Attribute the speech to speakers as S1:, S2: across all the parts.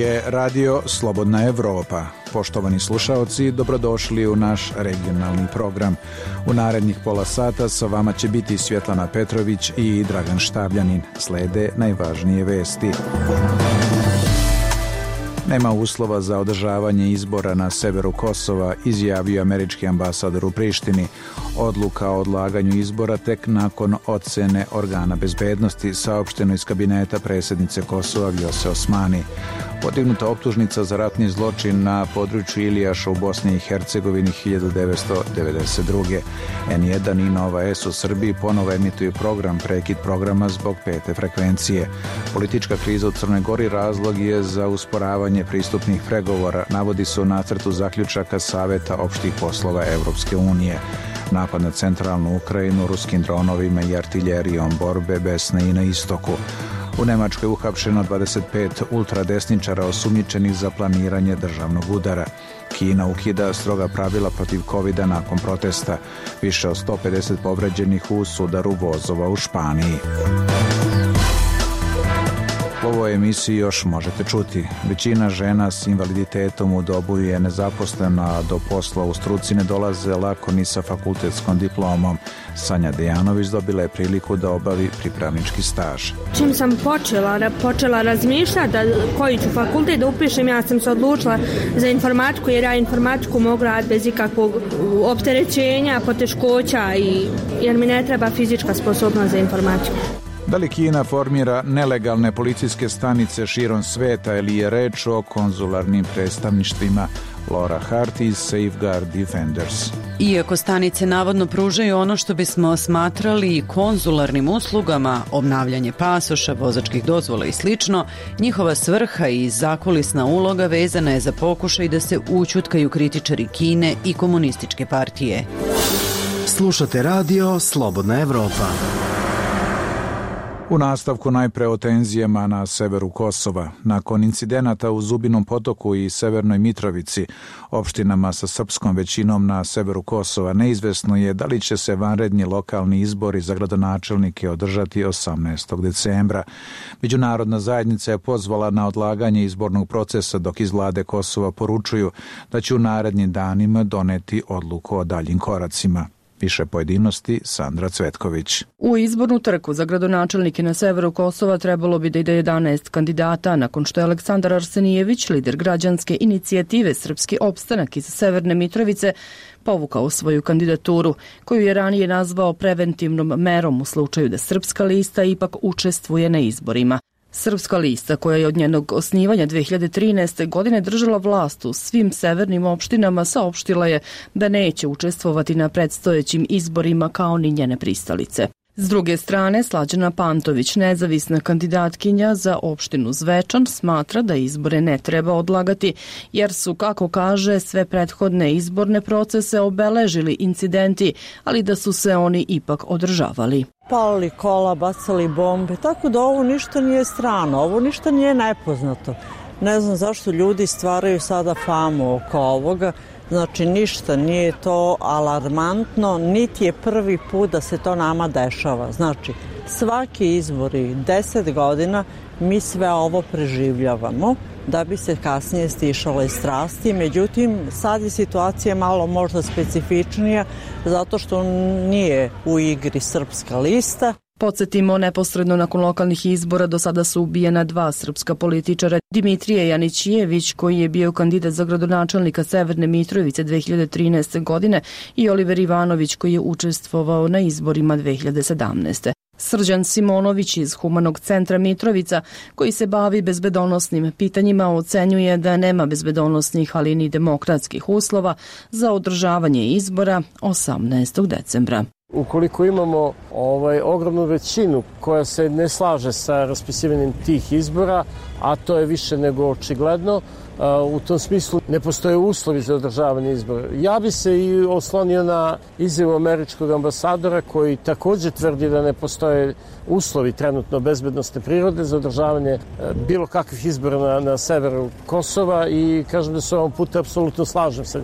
S1: je Radio Slobodna Evropa. Poštovani slušaoci, dobrodošli u naš regionalni program. U narednih pola sata sa vama će biti Svjetlana Petrović i Dragan Štavljanin. Slede najvažnije vesti. Nema uslova za održavanje izbora na severu Kosova, izjavio američki ambasador u Prištini. Odluka o odlaganju izbora tek nakon ocene organa bezbednosti, saopšteno iz kabineta predsjednice Kosova Vjose Osmani. Podignuta optužnica za ratni zločin na području Ilijaša u Bosni i Hercegovini 1992. N1 i Nova S u Srbiji ponovo emituju program prekid programa zbog 5. frekvencije. Politička kriza u Crnoj Gori razlog je za usporavanje pristupnih pregovora, navodi se u nacrtu zaključaka Saveta opštih poslova Evropske unije. Napad na centralnu Ukrajinu ruskim dronovima i artiljerijom, borbe besne i na istoku. U Nemačkoj je uhapšeno 25 ultradesničara osumnjičenih za planiranje državnog udara. Kina ukida stroga pravila protiv covida nakon protesta. Više od 150 povređenih u sudaru vozova u Španiji. U ovoj emisiji još možete čuti. Većina žena s invaliditetom u dobu je nezaposlena, a do posla u struci ne dolaze lako ni sa fakultetskom diplomom. Sanja Dejanović dobila je priliku da obavi pripravnički staž.
S2: Čim sam počela razmišljati koji ću fakultet da upišem, ja sam se odlučila za informatiku, jer ja informatiku mogu raditi bez ikakvog opterećenja, poteškoća, jer mi ne treba fizička sposobnost za informatiku.
S1: Da li Kina formira nelegalne policijske stanice širom sveta ili je reč o konzularnim predstavništvima? Laura Hart iz Safeguard Defenders.
S3: Iako stanice navodno pružaju ono što bismo smatrali konzularnim uslugama, obnavljanje pasoša, vozačkih dozvola i slično, njihova svrha i zakulisna uloga vezana je za pokušaj da se ućutkaju kritičari Kine i komunističke partije.
S4: Slušate radio Slobodna Evropa.
S1: U nastavku najpre o tenzijama na severu Kosova. Nakon incidenata u Zubinom Potoku i Severnoj Mitrovici, opštinama sa srpskom većinom na severu Kosova, neizvesno je da li će se vanredni lokalni izbori za gradonačelnike održati 18. decembra. Međunarodna zajednica je pozvala na odlaganje izbornog procesa, dok iz vlade Kosova poručuju da će u narednim danima doneti odluku o daljim koracima. Više pojedinosti, Sandra Cvetković.
S5: U izbornu trku za gradonačelnike na severu Kosova trebalo bi da ide 11 kandidata, nakon što je Aleksandar Arsenijević, lider građanske inicijative Srpski opstanak iz Severne Mitrovice, povukao svoju kandidaturu, koju je ranije nazvao preventivnom merom u slučaju da Srpska lista ipak učestvuje na izborima. Srpska lista, koja je od njenog osnivanja 2013. godine držala vlast u svim severnim opštinama, saopštila je da neće učestvovati na predstojećim izborima kao ni njene pristalice. S druge strane, Slađana Pantović, nezavisna kandidatkinja za opštinu Zvečan, smatra da izbore ne treba odlagati, jer su, kako kaže, sve prethodne izborne procese obeležili incidenti, ali da su se oni ipak održavali.
S6: Palili kola, bacali bombe, tako da ovo ništa nije strano, ovo ništa nije nepoznato. Ne znam zašto ljudi stvaraju sada famu oko ovoga. Znači ništa nije to alarmantno, niti je prvi put da se to nama dešava. Znači svaki izbori 10 godina mi sve ovo preživljavamo da bi se kasnije stišale strasti. Međutim, sad je situacija malo možda specifičnija zato što nije u igri Srpska lista.
S5: Podsjetimo, neposredno nakon lokalnih izbora do sada su ubijena 2 srpska političara, Dimitrije Janićijević, koji je bio kandidat za gradonačelnika Severne Mitrovice 2013. godine, i Oliver Ivanović, koji je učestvovao na izborima 2017. Srđan Simonović iz Humanog centra Mitrovica, koji se bavi bezbedonosnim pitanjima, ocenjuje da nema bezbedonosnih, ali ni demokratskih uslova za održavanje izbora 18. decembra.
S7: Ukoliko imamo ogromnu većinu koja se ne slaže sa raspisivanjem tih izbora, a to je više nego očigledno, u tom smislu ne postoje uslovi za održavanje izbora. Ja bi se i oslonio na izjavu američkog ambasadora, koji također tvrdi da ne postoje uslovi trenutno bezbednosne prirode za održavanje bilo kakvih izbora na severu Kosova, i kažem da se ovom putu apsolutno slažem sa njim.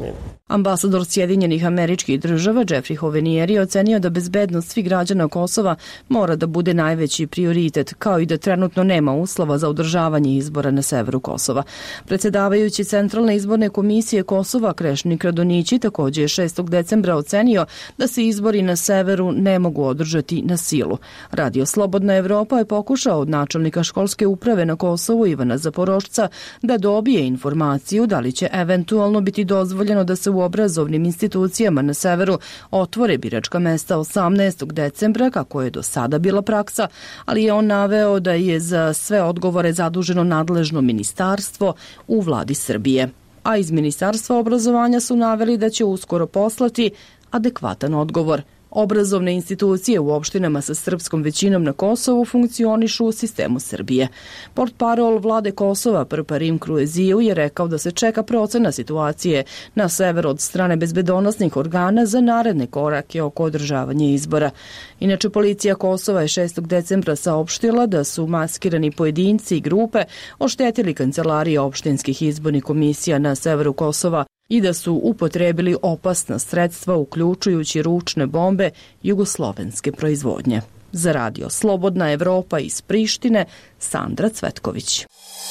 S5: Ambasador Sjedinjenih Američkih Država Jeffrey Hovenier je ocenio da bezbednost svih građana Kosova mora da bude najveći prioritet, kao i da trenutno nema uslova za održavanje izbora na severu Kosova. Predsjedavajući Centralne izborne komisije Kosova Krešnik Radonjići također je 6. decembra ocenio da se izbori na severu ne mogu održati na silu. Radio Slobodna Evropa je pokušao od načelnika školske uprave na Kosovu Ivana Zaporošca da dobije informaciju da li će eventualno biti dozvoljeno da se u obrazovnim institucijama na severu otvore biračka mesta 18. decembra, kako je do sada bila praksa, ali je on naveo da je za sve odgovore zaduženo nadležno ministarstvo u vladi Srbije. A iz Ministarstva obrazovanja su naveli da će uskoro poslati adekvatan odgovor. Obrazovne institucije u opštinama sa srpskom većinom na Kosovu funkcionišu u sistemu Srbije. Portparol vlade Kosova Prparim Krueziju je rekao da se čeka procena situacije na severu od strane bezbedonosnih organa za naredne korake oko održavanja izbora. Inače, policija Kosova je 6. decembra saopštila da su maskirani pojedinci i grupe oštetili kancelarije opštinskih izbornih komisija na severu Kosova i da su upotrebili opasna sredstva uključujući ručne bombe jugoslovenske proizvodnje. Za Radio Slobodna Evropa iz Prištine, Sandra Cvetković.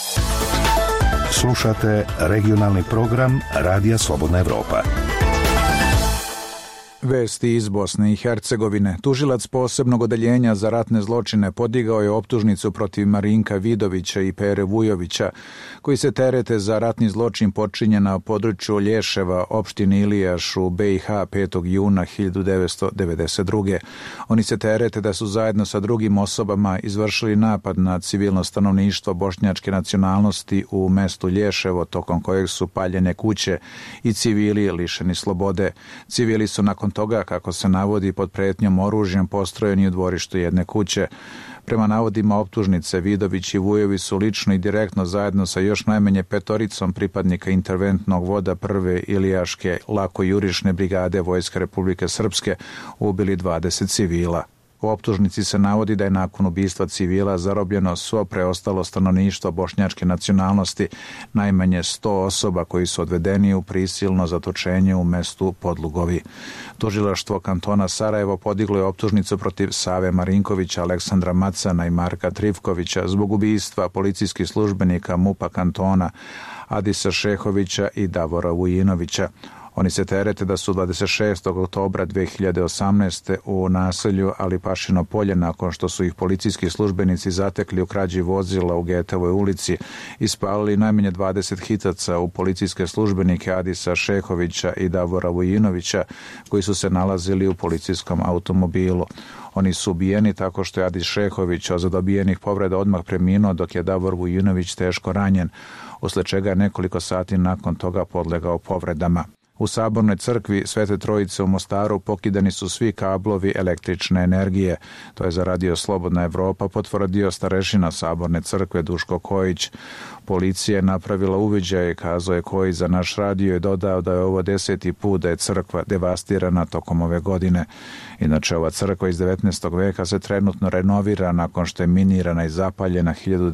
S8: Slušate regionalni program Radija Slobodna Evropa.
S1: Vesti iz Bosne i Hercegovine. Tužilac posebnog odeljenja za ratne zločine podigao je optužnicu protiv Marinka Vidovića i Pere Vujovića, koji se terete za ratni zločin počinjen na području Lješeva, opštine Ilijaš u BiH 5. juna 1992. Oni se terete da su zajedno sa drugim osobama izvršili napad na civilno stanovništvo bošnjačke nacionalnosti u mestu Lješevo, tokom kojeg su paljene kuće i civili lišeni slobode. Civili su nakon toga, kako se navodi, pod pretnjom oružjem postrojeni u dvorištu jedne kuće. Prema navodima optužnice, Vidović i Vujović su lično i direktno zajedno sa još najmanje 5 pripadnika interventnog voda 1. Ilijaške lako-jurišne brigade Vojske Republike Srpske ubili 20 civila. U optužnici se navodi da je nakon ubistva civila zarobljeno svo preostalo stanovništvo bošnjačke nacionalnosti, najmanje 100 osoba koji su odvedeni u prisilno zatočenje u mestu Podlugovi. Tužilaštvo kantona Sarajevo podiglo je optužnicu protiv Save Marinkovića, Aleksandra Macana i Marka Trivkovića zbog ubistva policijskih službenika MUP-a kantona Adisa Šehovića i Davora Vujinovića. Oni se terete da su 26. oktobra 2018. u naselju Alipašino polje, nakon što su ih policijski službenici zatekli u krađi vozila u Getovoj ulici, ispalili najmanje 20 hitaca u policijske službenike Adisa Šehovića i Davora Vujinovića, koji su se nalazili u policijskom automobilu. Oni su ubijeni tako što je Adis Šehović od dobijenih povreda odmah preminuo, dok je Davor Vujinović teško ranjen, usled čega je nekoliko sati nakon toga podlegao povredama. U Sabornoj crkvi Svete Trojice u Mostaru pokidani su svi kablovi električne energije. To je za Radio Slobodna Evropa potvrdio starešina Saborne crkve Duško Kojić. Policija je napravila uviđaj, kazao je Kojić za naš radio i dodao da je ovo 10. put da je crkva devastirana tokom ove godine. Inače, ova crkva iz 19. veka se trenutno renovira nakon što je minirana i zapaljena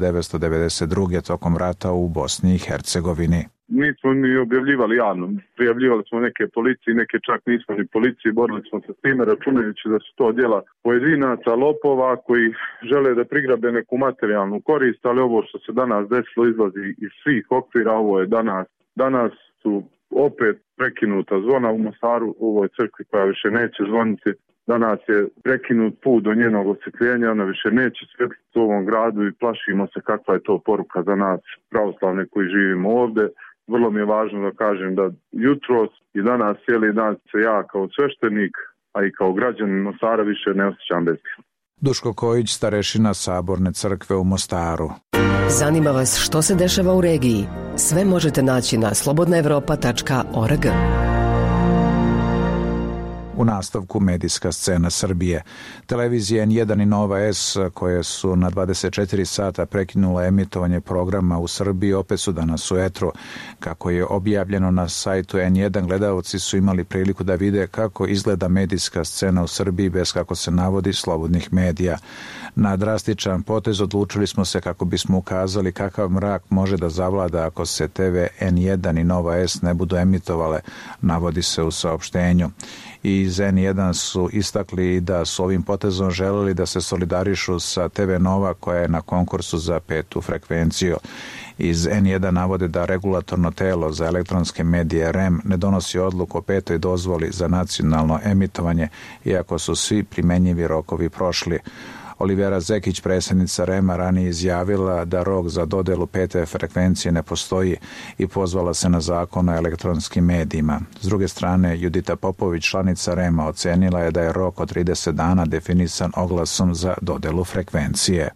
S1: 1992. tokom rata u Bosni i Hercegovini.
S9: Nismo ni objavljivali javno. Prijavljivali smo neke policije, neke čak nismo ni policiji, borili smo se s time računajući da su to djela pojedinaca, lopova koji žele da prigrabe neku materijalnu korist, ali ovo što se danas desilo izlazi iz svih okvira, ovo je danas su opet prekinuta zvona u Mostaru, u ovoj crkvi koja više neće zvoniti. Danas je prekinut put do njenog osvjetljenja, ona više neće svjetliti u ovom gradu i plašimo se kakva je to poruka za nas pravoslavne koji živimo ovdje. Vrlo mi je važno da kažem da jutros i danas cijeli dan se ja kao sveštenik, a i kao građanin Mostara više ne osjećam bezbjedno.
S1: Duško Kojić, starešina Saborne crkve u Mostaru.
S10: Zanima vas što se dešava u regiji? Sve možete naći na slobodnaevropa.org.
S1: U nastavku medijska scena Srbije. Televizija N1 i Nova S, koje su na 24 sata prekinule emitovanje programa u Srbiji, opet su danas u etru. Kako je objavljeno na sajtu N1, gledaoci su imali priliku da vide kako izgleda medijska scena u Srbiji bez, kako se navodi, slobodnih medija. Na drastičan potez odlučili smo se kako bismo ukazali kakav mrak može da zavlada ako se TV N1 i Nova S ne budu emitovale, navodi se u saopštenju. Iz N1 su istakli da su ovim potezom želeli da se solidarišu sa TV Nova koja je na konkursu za 5. frekvenciju. Iz N1 navode da regulatorno telo za elektronske medije REM ne donosi odluku o 5. dozvoli za nacionalno emitovanje, iako su svi primenjivi rokovi prošli. Olivera Zekić, predsjednica REM-a, ranije izjavila da rok za dodelu 5. frekvencije ne postoji i pozvala se na zakon o elektronskim medijima. S druge strane, Judita Popović, članica REM-a, ocenila je da je rok od 30 dana definisan oglasom za dodelu frekvencije.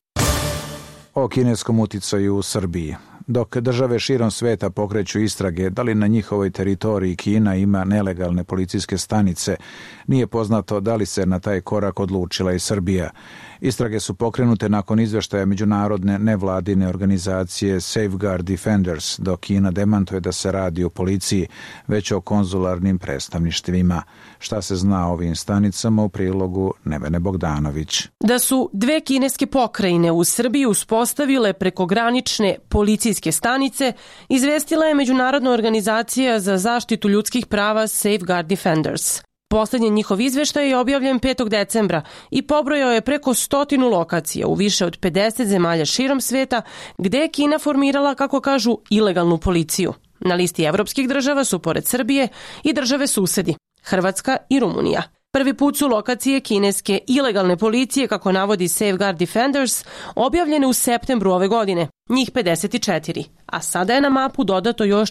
S1: O kineskom uticaju u Srbiji. Dok države širom sveta pokreću istrage da li na njihovoj teritoriji Kina ima nelegalne policijske stanice, nije poznato da li se na taj korak odlučila i Srbija. Istrage su pokrenute nakon izveštaja međunarodne nevladine organizacije Safeguard Defenders, dok Kina demantuje da se radi o policiji, već o konzularnim predstavništvima. Šta se zna o ovim stanicama u prilogu Nevene Bogdanović.
S11: Da su dve kineske pokrajine u Srbiji uspostavile prekogranične policijske stanice, izvestila je Međunarodna organizacija za zaštitu ljudskih prava Safeguard Defenders. Poslednji njihov izveštaj je objavljen 5. decembra i pobrojao je preko 100 lokacija u više od 50 zemalja širom sveta gde je Kina formirala, kako kažu, ilegalnu policiju. Na listi evropskih država su pored Srbije i države susedi, Hrvatska i Rumunija. Prvi put su lokacije kineske ilegalne policije, kako navodi Safeguard Defenders, objavljene u septembru ove godine, njih 54, a sada je na mapu dodato još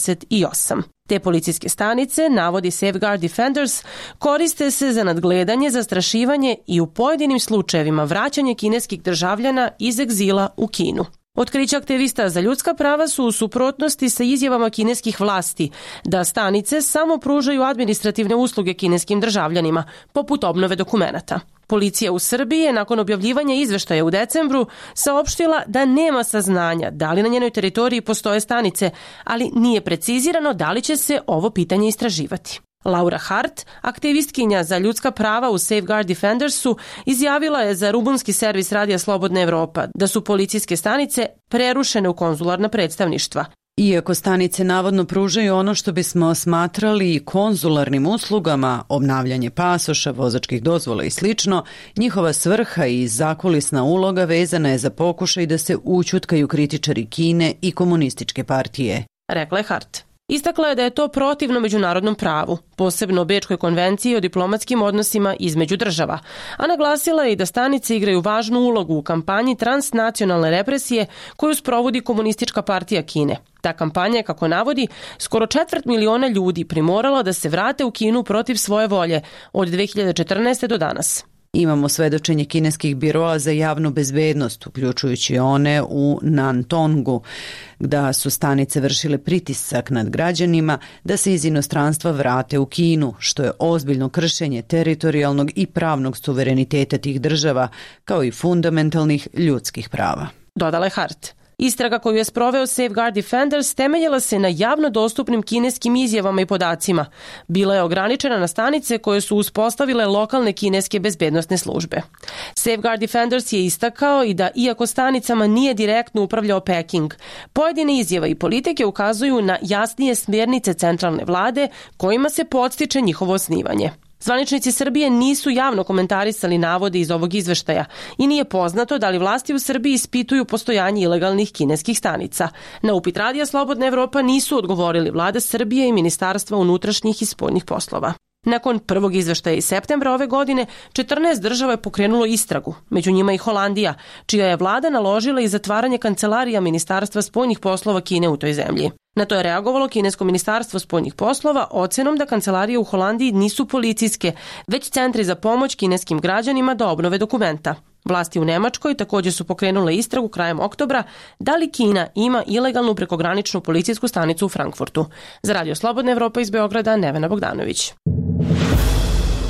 S11: 48. Te policijske stanice, navodi Safeguard Defenders, koriste se za nadgledanje, zastrašivanje i u pojedinim slučajevima vraćanje kineskih državljana iz egzila u Kinu. Otkrića aktivista za ljudska prava su u suprotnosti sa izjavama kineskih vlasti da stanice samo pružaju administrativne usluge kineskim državljanima, poput obnove dokumenata. Policija u Srbiji je nakon objavljivanja izveštaja u decembru saopštila da nema saznanja da li na njenoj teritoriji postoje stanice, ali nije precizirano da li će se ovo pitanje istraživati. Laura Hart, aktivistkinja za ljudska prava u Safeguard Defendersu, izjavila je za rumunski servis Radija Slobodna Evropa da su policijske stanice prerušene u konzularna predstavništva.
S3: Iako stanice navodno pružaju ono što bismo smatrali konzularnim uslugama, obnavljanje pasoša, vozačkih dozvola i slično, njihova svrha i zakulisna uloga vezana je za pokušaj da se ućutkaju kritičari Kine i komunističke partije,
S11: rekla je Hart. Istakla je da je to protivno međunarodnom pravu, posebno Bečkoj konvenciji o diplomatskim odnosima između država, a naglasila je i da stanice igraju važnu ulogu u kampanji transnacionalne represije koju sprovodi Komunistička partija Kine. Ta kampanja je, kako navodi, skoro 250.000 ljudi primorala da se vrate u Kinu protiv svoje volje od 2014. do danas.
S3: Imamo svedočenje kineskih biroa za javnu bezbednost, uključujući one u Nantongu, da su stanice vršile pritisak nad građanima da se iz inostranstva vrate u Kinu, što je ozbiljno kršenje teritorijalnog i pravnog suvereniteta tih država, kao i fundamentalnih ljudskih prava.
S11: Dodala je Hart. Istraga koju je sproveo Safeguard Defenders temeljila se na javno dostupnim kineskim izjavama i podacima. Bila je ograničena na stanice koje su uspostavile lokalne kineske bezbednosne službe. Safeguard Defenders je istakao i da, iako stanicama nije direktno upravljao Peking, pojedine izjave i politike ukazuju na jasnije smjernice centralne vlade kojima se podstiče njihovo osnivanje. Zvaničnici Srbije nisu javno komentarisali navode iz ovog izveštaja i nije poznato da li vlasti u Srbiji ispituju postojanje ilegalnih kineskih stanica. Na upit Radija Slobodna Evropa nisu odgovorili vlada Srbije i Ministarstva unutrašnjih i spoljnih poslova. Nakon prvog izveštaja iz septembra ove godine, 14 država je pokrenulo istragu, među njima i Holandija, čija je vlada naložila i zatvaranje kancelarija Ministarstva spoljnih poslova Kine u toj zemlji. Na to je reagovalo kinesko ministarstvo spoljnih poslova ocenom da kancelarije u Holandiji nisu policijske, već centri za pomoć kineskim građanima da obnove dokumenta. Vlasti u Nemačkoj također su pokrenule istragu krajem oktobra da li Kina ima ilegalnu prekograničnu policijsku stanicu u Frankfurtu. Za Radio Slobodna Evropa iz Beograda, Nevena Bogdanović.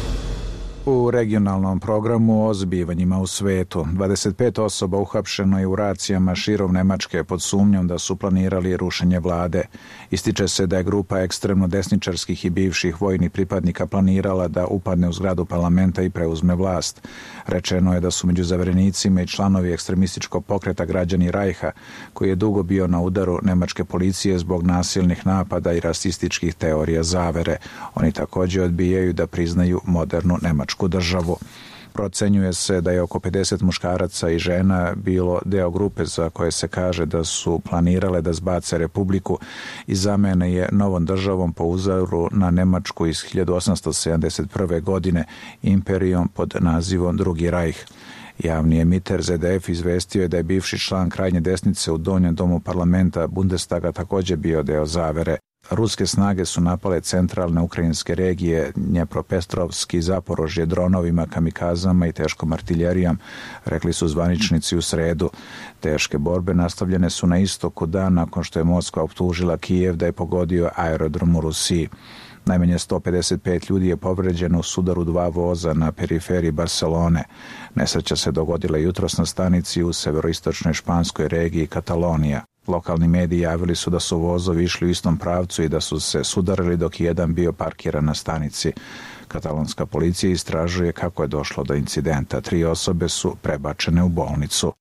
S1: U regionalnom programu o zbivanjima u svetu 25 osoba uhapšeno je u racijama širom Nemačke pod sumnjom da su planirali rušenje vlade. Ističe se da je grupa ekstremno desničarskih i bivših vojnih pripadnika planirala da upadne u zgradu parlamenta i preuzme vlast. Rečeno je da su među zaverenicima i članovi ekstremističkog pokreta Građani Rajha, koji je dugo bio na udaru nemačke policije zbog nasilnih napada i rasističkih teorija zavere. Oni također odbijaju da priznaju modernu nemačku državu. Procenjuje se da je oko 50 muškaraca i žena bilo deo grupe za koje se kaže da su planirale da zbace republiku i zamene je novom državom po uzoru na Nemačku iz 1871. godine imperijom pod nazivom Drugi Rajh. Javni emiter ZDF izvestio je da je bivši član krajnje desnice u donjem domu parlamenta Bundestaga također bio deo zavere. Ruske snage su napale centralne ukrajinske regije Dnjepropetrovsk i Zaporožje dronovima, kamikazama i teškom artiljerijom, rekli su zvaničnici u sredu. Teške borbe nastavljene su na istoku dan nakon što je Moskva optužila Kijev da je pogodio aerodrom u Rusiji. Najmanje 155 ljudi je povređeno u sudaru 2 voza na periferiji Barcelone. Nesreća se dogodila jutros na stanici u severoistočnoj španskoj regiji Katalonija. Lokalni mediji javili su da su vozovi išli u istom pravcu i da su se sudarili dok je jedan bio parkiran na stanici. Katalonska policija istražuje kako je došlo do incidenta. 3 osobe su prebačene u bolnicu.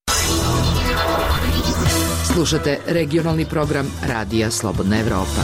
S10: Slušate regionalni program Radija Slobodna Evropa.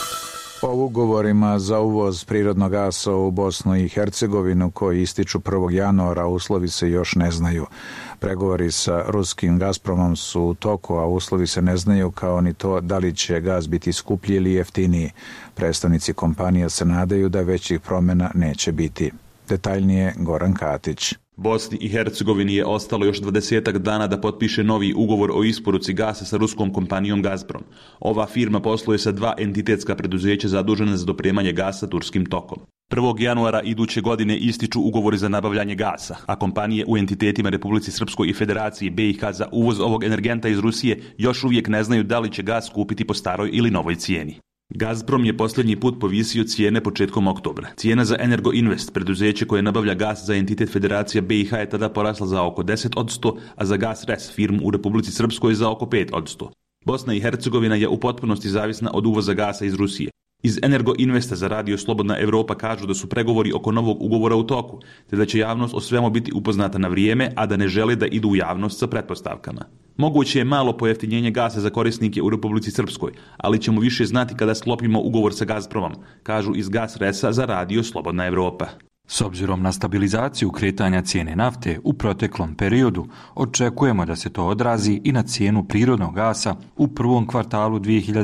S1: O ugovorima za uvoz prirodnog gasa u Bosnu i Hercegovinu koji ističu 1. januara uslovi se još ne znaju. Pregovori sa ruskim Gazpromom su u toku, a uslovi se ne znaju kao ni to da li će gaz biti skuplji ili jeftiniji. Predstavnici kompanija se nadaju da većih promjena neće biti. Detaljnije Goran Katić.
S12: Bosni i Hercegovini je ostalo još 20 dana da potpiše novi ugovor o isporuci gasa sa ruskom kompanijom Gazprom. Ova firma posluje sa 2 entitetska preduzeća zadužena za dopremanje gasa turskim tokom. 1. januara iduće godine ističu ugovori za nabavljanje gasa, a kompanije u entitetima Republici Srpskoj i Federaciji BiH za uvoz ovog energenta iz Rusije još uvijek ne znaju da li će gas kupiti po staroj ili novoj cijeni. Gazprom je posljednji put povisio cijene početkom oktobra. Cijena za Energo Invest, preduzeće koje nabavlja gas za entitet Federacija BiH, je tada porasla za oko 10%, a za Gas Res, firmu u Republici Srpskoj, za oko 5%. Bosna i Hercegovina je u potpunosti zavisna od uvoza gasa iz Rusije. Iz Energo Investa za Radio Slobodna Evropa kažu da su pregovori oko novog ugovora u toku, te da će javnost o svemu biti upoznata na vrijeme, a da ne žele da idu u javnost sa pretpostavkama. Moguće je malo pojeftinjenje gasa za korisnike u Republici Srpskoj, ali ćemo više znati kada sklopimo ugovor sa Gazpromom, kažu iz Gas Resa za Radio Slobodna Evropa.
S13: S obzirom na stabilizaciju kretanja cijene nafte u proteklom periodu, očekujemo da se to odrazi i na cijenu prirodnog gasa u prvom kvartalu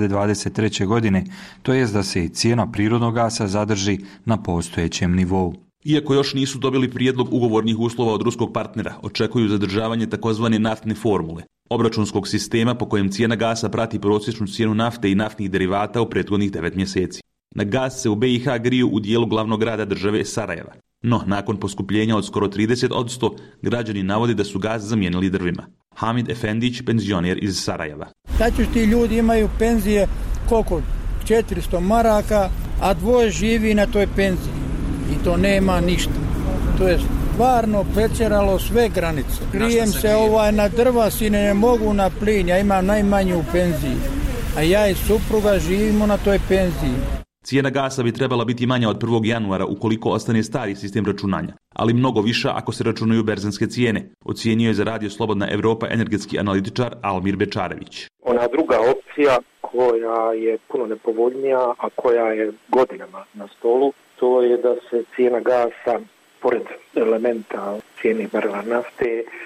S13: 2023. godine, to jest da se i cijena prirodnog gasa zadrži na postojećem nivou.
S12: Iako još nisu dobili prijedlog ugovornih uslova od ruskog partnera, očekuju zadržavanje takozvane naftne formule, obračunskog sistema po kojem cijena gasa prati prosječnu cijenu nafte i naftnih derivata u prethodnih 9 mjeseci. Na gas se u BiH griju u dijelu glavnog grada države Sarajeva. No, nakon poskupljenja od skoro 30%, građani navode da su gas zamijenili drvima. Hamid Efendić, penzioner iz Sarajeva.
S14: Znači ti ljudi imaju penzije koliko? 400 maraka, a 2 živi na toj penziji. I to nema ništa. To je stvarno pretjeralo sve granice. Grijem se na drva, sine, ne mogu na plin, ja imam najmanju u penziji. A ja i supruga živimo na toj penziji.
S12: Cijena gasa bi trebala biti manja od 1. januara ukoliko ostane stari sistem računanja, ali mnogo viša ako se računaju berzanske cijene, ocijenio je za Radio Slobodna Evropa energetski analitičar Almir Bečarević.
S15: Ona druga opcija koja je puno nepovoljnija, a koja je godinama na stolu, to je da se cijena gasa, pored elementa cijene barela nafte,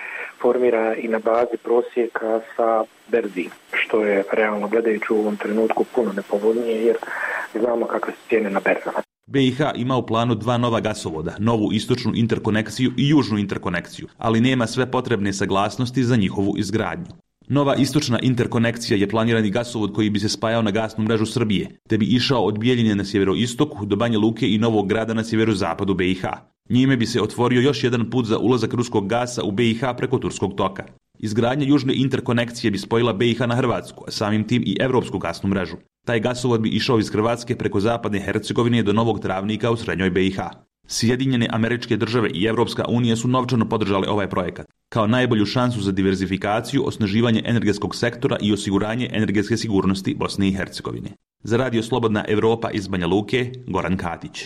S15: formira i na bazi prosjeka sa berzi, što je realno gledajući u ovom trenutku puno nepovoljnije jer znamo kakve su cijene na berzama.
S12: BiH ima u planu 2 nova gasovoda, novu istočnu interkonekciju i južnu interkonekciju, ali nema sve potrebne saglasnosti za njihovu izgradnju. Nova istočna interkonekcija je planirani gasovod koji bi se spajao na gasnu mrežu Srbije, te bi išao od Bijeljine na sjeveroistoku do Banja Luke i Novog Grada na sjeverozapadu BiH. Njime bi se otvorio još jedan put za ulazak ruskog gasa u BiH preko turskog toka. Izgradnja južne interkonekcije bi spojila BiH na Hrvatsku, a samim tim i evropsku gasnu mrežu. Taj gasovod bi išao iz Hrvatske preko zapadne Hercegovine do Novog Travnika u srednjoj BiH. Sjedinjene Američke Države i Evropska unija su novčano podržali ovaj projekat kao najbolju šansu za diverzifikaciju, osnaživanje energetskog sektora i osiguranje energetske sigurnosti Bosne i Hercegovine. Za Radio Slobodna Evropa iz Banja Luke, Goran Katić.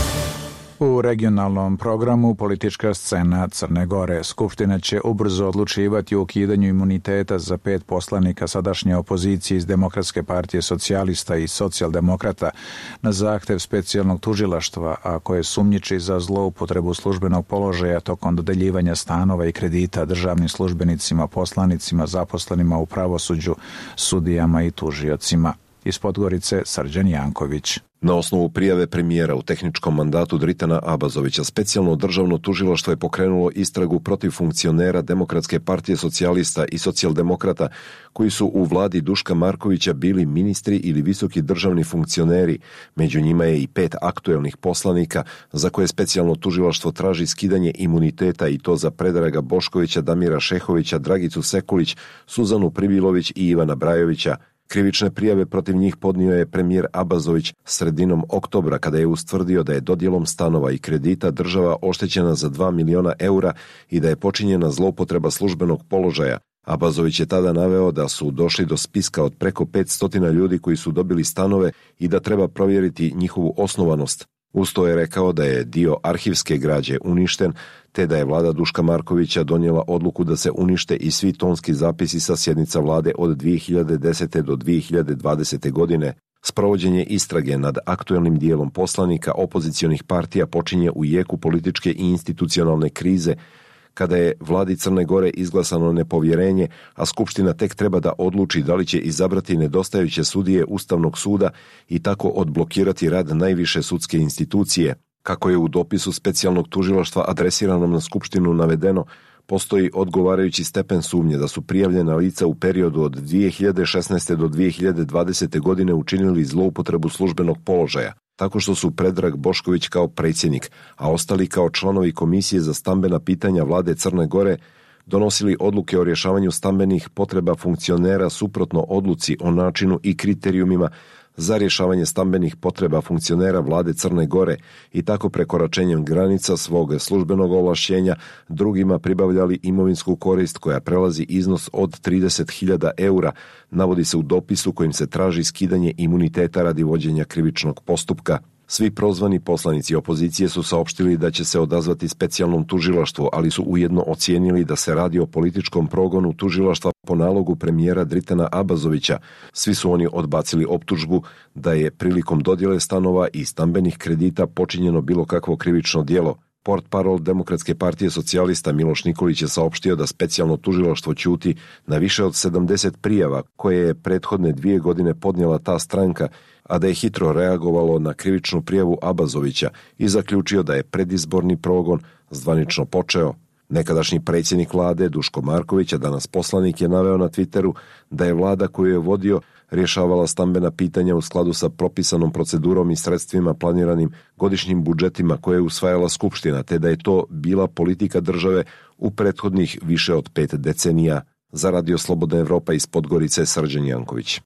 S1: U regionalnom programu politička scena Crne Gore. Skupština će ubrzo odlučivati o ukidanju imuniteta za 5 poslanika sadašnje opozicije iz Demokratske partije socijalista i socijaldemokrata na zahtev specijalnog tužilaštva, a koje sumnjiči za zloupotrebu službenog položaja tokom dodeljivanja stanova i kredita državnim službenicima, poslanicima, zaposlenima u pravosuđu, sudijama i tužiocima. Iz Podgorice, Srđan Janković.
S16: Na osnovu prijave premijera u tehničkom mandatu Dritana Abazovića, specijalno državno tužilaštvo je pokrenulo istragu protiv funkcionera Demokratske partije socijalista i socijaldemokrata koji su u vladi Duška Markovića bili ministri ili visoki državni funkcioneri. Među njima je i 5 aktuelnih poslanika za koje specijalno tužilaštvo traži skidanje imuniteta, i to za Predraga Boškovića, Damira Šehovića, Dragicu Sekulić, Suzanu Pribilović i Ivana Brajovića. Krivične prijave protiv njih podnio je premijer Abazović sredinom oktobra, kada je ustvrdio da je dodjelom stanova i kredita država oštećena za 2 miliona eura i da je počinjena zloupotreba službenog položaja. Abazović je tada naveo da su došli do spiska od preko 500 ljudi koji su dobili stanove i da treba provjeriti njihovu osnovanost. Uz to je rekao da je dio arhivske građe uništen, te da je vlada Duška Markovića donijela odluku da se unište i svi tonski zapisi sa sjednica vlade od 2010. do 2020. godine. Sprovođenje istrage nad aktuelnim dijelom poslanika opozicionih partija počinje u jeku političke i institucionalne krize, kada je vladi Crne Gore izglasano nepovjerenje, a Skupština tek treba da odluči da li će izabrati nedostajuće sudije Ustavnog suda i tako odblokirati rad najviše sudske institucije. Kako je u dopisu specijalnog tužilaštva adresiranom na Skupštinu navedeno, postoji odgovarajući stepen sumnje da su prijavljena lica u periodu od 2016. do 2020. godine učinili zloupotrebu službenog položaja, tako što su Predrag Bošković kao predsjednik, a ostali kao članovi Komisije za stambena pitanja vlade Crne Gore donosili odluke o rješavanju stambenih potreba funkcionera suprotno odluci o načinu i kriterijumima za rješavanje stambenih potreba funkcionera vlade Crne Gore i tako prekoračenjem granica svog službenog ovlašćenja drugima pribavljali imovinsku korist koja prelazi iznos od 30.000 eura, navodi se u dopisu kojim se traži skidanje imuniteta radi vođenja krivičnog postupka. Svi prozvani poslanici opozicije su saopštili da će se odazvati specijalnom tužilaštvu, ali su ujedno ocijenili da se radi o političkom progonu tužilaštva po nalogu premijera Dritana Abazovića. Svi su oni odbacili optužbu da je prilikom dodjele stanova i stambenih kredita počinjeno bilo kakvo krivično djelo. Portparol Demokratske partije socijalista Miloš Nikolić je saopštio da specijalno tužilaštvo ćuti na više od 70 prijava koje je prethodne 2 godine podnijela ta stranka, a da je hitro reagovalo na krivičnu prijavu Abazovića i zaključio da je predizborni progon zvanično počeo. Nekadašnji predsjednik vlade Duško Marković, a danas poslanik, je naveo na Twitteru da je vlada koju je vodio rješavala stambena pitanja u skladu sa propisanom procedurom i sredstvima planiranim godišnjim budžetima koje je usvajala Skupština, te da je to bila politika države u prethodnih više od 5 decenija. Za Radio Slobodna Evropa iz Podgorice, Srđan Janković.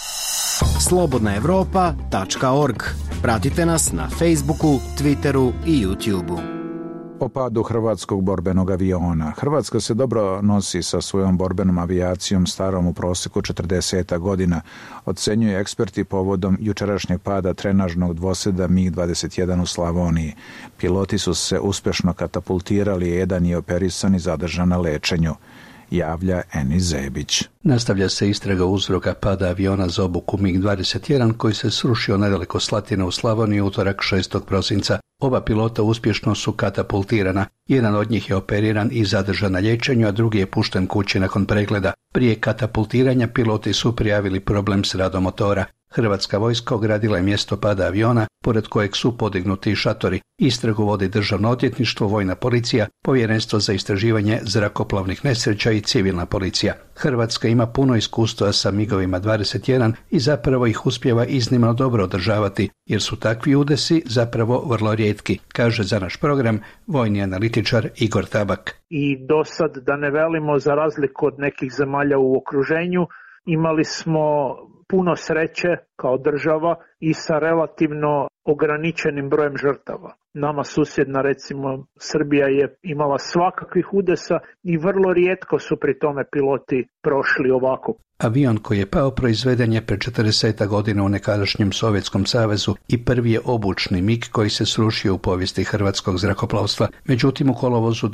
S4: slobodnaevropa.org. Pratite nas na Facebooku, Twitteru i YouTubeu.
S1: O padu hrvatskog borbenog aviona. Hrvatska se dobro nosi sa svojom borbenom avijacijom starom u prosjeku 40 godina, ocenjuju eksperti povodom jučerašnjeg pada trenažnog dvoseda MiG-21 u Slavoniji. Piloti su se uspješno katapultirali, jedan je operisan i zadržan na lečenju, javlja Eni Zebić.
S17: Nastavlja se istraga uzroka pada aviona za obuku MiG-21 koji se srušio nedaleko Slatine u Slavoniji utorak 6. prosinca. Oba pilota uspješno su katapultirana. Jedan od njih je operiran i zadržan na liječenju, a drugi je pušten kući nakon pregleda. Prije katapultiranja piloti su prijavili problem s radom motora. Hrvatska vojska ogradila je mjesto pada aviona, pored kojeg su podignuti šatori. Istragu vodi Državno odvjetništvo, Vojna policija, Povjerenstvo za istraživanje zrakoplovnih nesreća i Civilna policija. Hrvatska ima puno iskustva sa MiG-ovima 21 i zapravo ih uspijeva iznimno dobro održavati, jer su takvi udesi zapravo vrlo rijetki, kaže za naš program vojni analitičar Igor Tabak.
S18: I do sad, da ne velimo, za razliku od nekih zemalja u okruženju, imali smo puno sreće kao država i sa relativno ograničenim brojem žrtava. Nama susjedna, recimo Srbija, je imala svakakvih udesa i vrlo rijetko su pri tome piloti prošli ovako.
S17: Avion koji je pao proizveden je pre 40 godina u nekadašnjem Sovjetskom savezu i prvi je obučni MiG koji se srušio u povijesti hrvatskog zrakoplovstva. Međutim, u kolovozu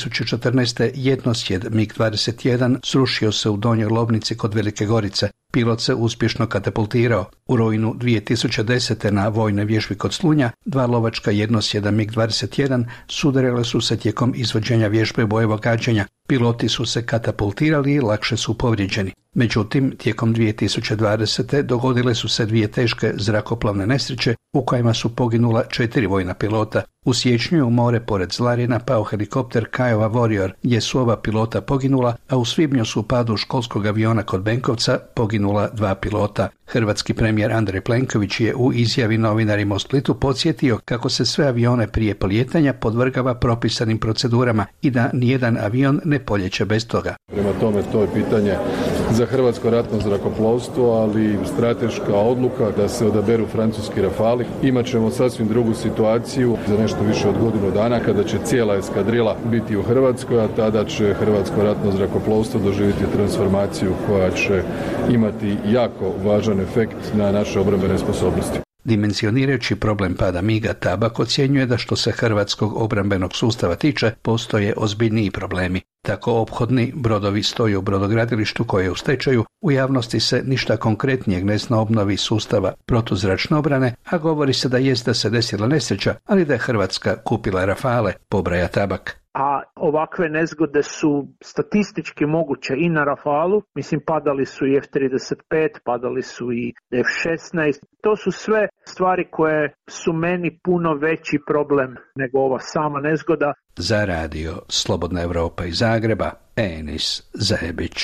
S17: 2014. jednosjed MiG-21 srušio se u Donjoj Lomnici kod Velike Gorice. Pilot se uspješno katapultirao. U rujnu 2010. na vojnoj vježbi kod Slunja 2 lovačka jednosjeda MiG-21 sudarile su se tijekom izvođenja vježbe bojevog gađanja. Piloti su se katapultirali i lakše su povrijeđeni. Međutim, tijekom 2020. dogodile su se 2 teške zrakoplovne nesreće u kojima su poginula 4 vojna pilota. U siječnju je u more pored Zlarina pao helikopter Kiowa Warrior, gdje su oba pilota poginula, a u svibnju su u padu školskog aviona kod Benkovca poginula 2 pilota. Hrvatski premijer Andrej Plenković je u izjavi novinarima u Splitu podsjetio kako se sve avione prije polijetanja podvrgava propisanim procedurama i da nijedan avion ne poljeće bez toga.
S19: Prema tome, to je pitanje za hrvatsko ratno zrakoplovstvo, ali strateška odluka da se odaberu francuski Rafali. Imaćemo sasvim drugu situaciju za nešto više od godinu dana kada će cijela eskadrila biti u Hrvatskoj, a tada će hrvatsko ratno zrakoplovstvo doživjeti transformaciju koja će imati jako važan efekt na naše obrambene sposobnosti.
S17: Dimenzionirajući problem pada MiG-a, Tabak ocjenjuje da što se hrvatskog obrambenog sustava tiče, postoje ozbiljniji problemi. Tako ophodni brodovi stoje u brodogradilištu koje je u stečaju, u javnosti se ništa konkretnijeg ne zna obnovi sustava protuzračne obrane, a govori se da se desila nesreća, ali da je Hrvatska kupila Rafale, pobraja Tabak.
S18: A ovakve nezgode su statistički moguće i na Rafalu, mislim padali su i F-35, padali su i F-16, to su sve stvari koje su meni puno veći problem nego ova sama nezgoda.
S17: Za radio Slobodna Evropa iz Zagreba, Enis Zahebić.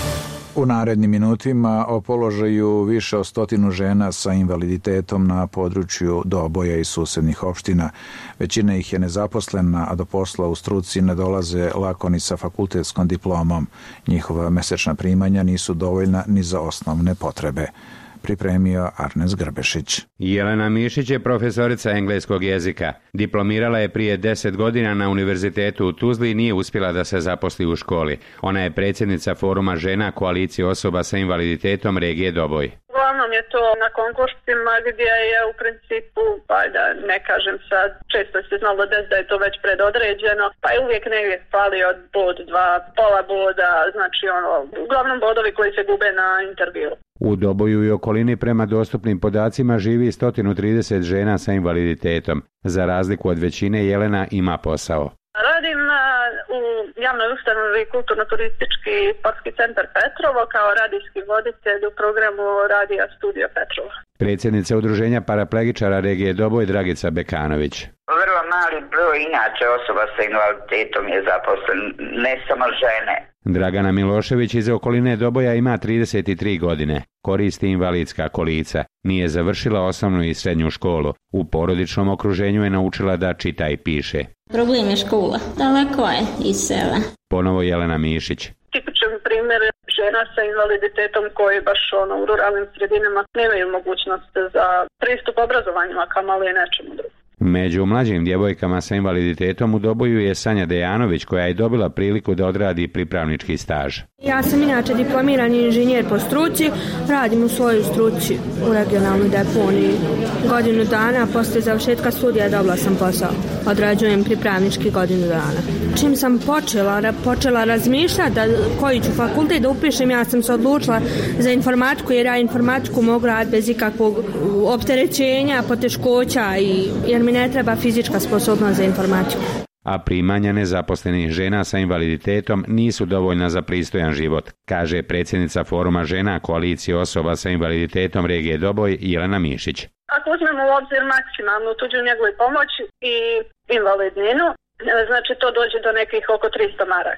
S1: U narednim minutima o položaju više od 100 žena sa invaliditetom na području Doboja i susednih opština. Većina ih je nezaposlena, a do posla u struci ne dolaze lako ni sa fakultetskom diplomom. Njihova mesečna primanja nisu dovoljna ni za osnovne potrebe. Pripremio Arnes Grbešić.
S20: Jelena Mišić je profesorica engleskog jezika. Diplomirala je prije 10 godina na univerzitetu u Tuzli i nije uspjela da se zaposli u školi. Ona je predsjednica Foruma žena koalicije osoba sa invaliditetom regije Doboj.
S21: Uglavnom je to na konkursima gdje je u principu, pa da ne kažem sad, često se znalo da je to već predodređeno, pa je uvijek negdje falio bod, 2, pola boda, znači uglavnom bodovi koji se gube na intervju.
S20: U Doboju i okolini prema dostupnim podacima živi 130 žena sa invaliditetom. Za razliku od većine, Jelena ima posao.
S21: Radim u javnoj ustanovi Kulturno-turistički sportski centar Petrovo kao radijski voditelj u programu Radija Studio Petrovo.
S20: Predsjednica udruženja paraplegičara regije Doboj Dragica Bekanović.
S22: Vrlo mali broj inače osoba sa invaliditetom je zaposlen, ne samo žene.
S20: Dragana Milošević iz okoline Doboja ima 33 godine. Koristi invalidska kolica. Nije završila osnovnu i srednju školu. U porodičnom okruženju je naučila da čita i piše.
S23: Problem je škola. Daleko je iz sela.
S20: Ponovo Jelena Mišić.
S21: Tipičan primjer žena sa invaliditetom koji baš u ruralnim sredinama nemaju mogućnost za pristup obrazovanju, a kamali i nečemu drugom.
S20: Među mlađim djevojkama sa invaliditetom u Doboju je Sanja Dejanović, koja je dobila priliku da odradi pripravnički staž.
S2: Ja sam inače diplomirani inženjer po struci, radim u svojoj struci u regionalnoj deponiji. Godinu dana poslije završetka studija dobila sam posao. Odrađujem pripravnički godinu dana. Čim sam počela razmišljati koji ću fakultet da upišem, ja sam se odlučila za informatiku, jer ja informatiku mogu raditi bez ikakvog opterećenja, poteškoća jer mi ne treba fizička sposobnost za informatiku.
S20: A primanja nezaposlenih žena sa invaliditetom nisu dovoljna za pristojan život, kaže predsjednica Foruma žena koalicije osoba sa invaliditetom regije Doboj Jelena Mišić.
S21: Ako uzmemo u obzir maksimalnu tuđu njegu i pomoć i invalidninu, znači to dođe do nekih oko 300 maraka.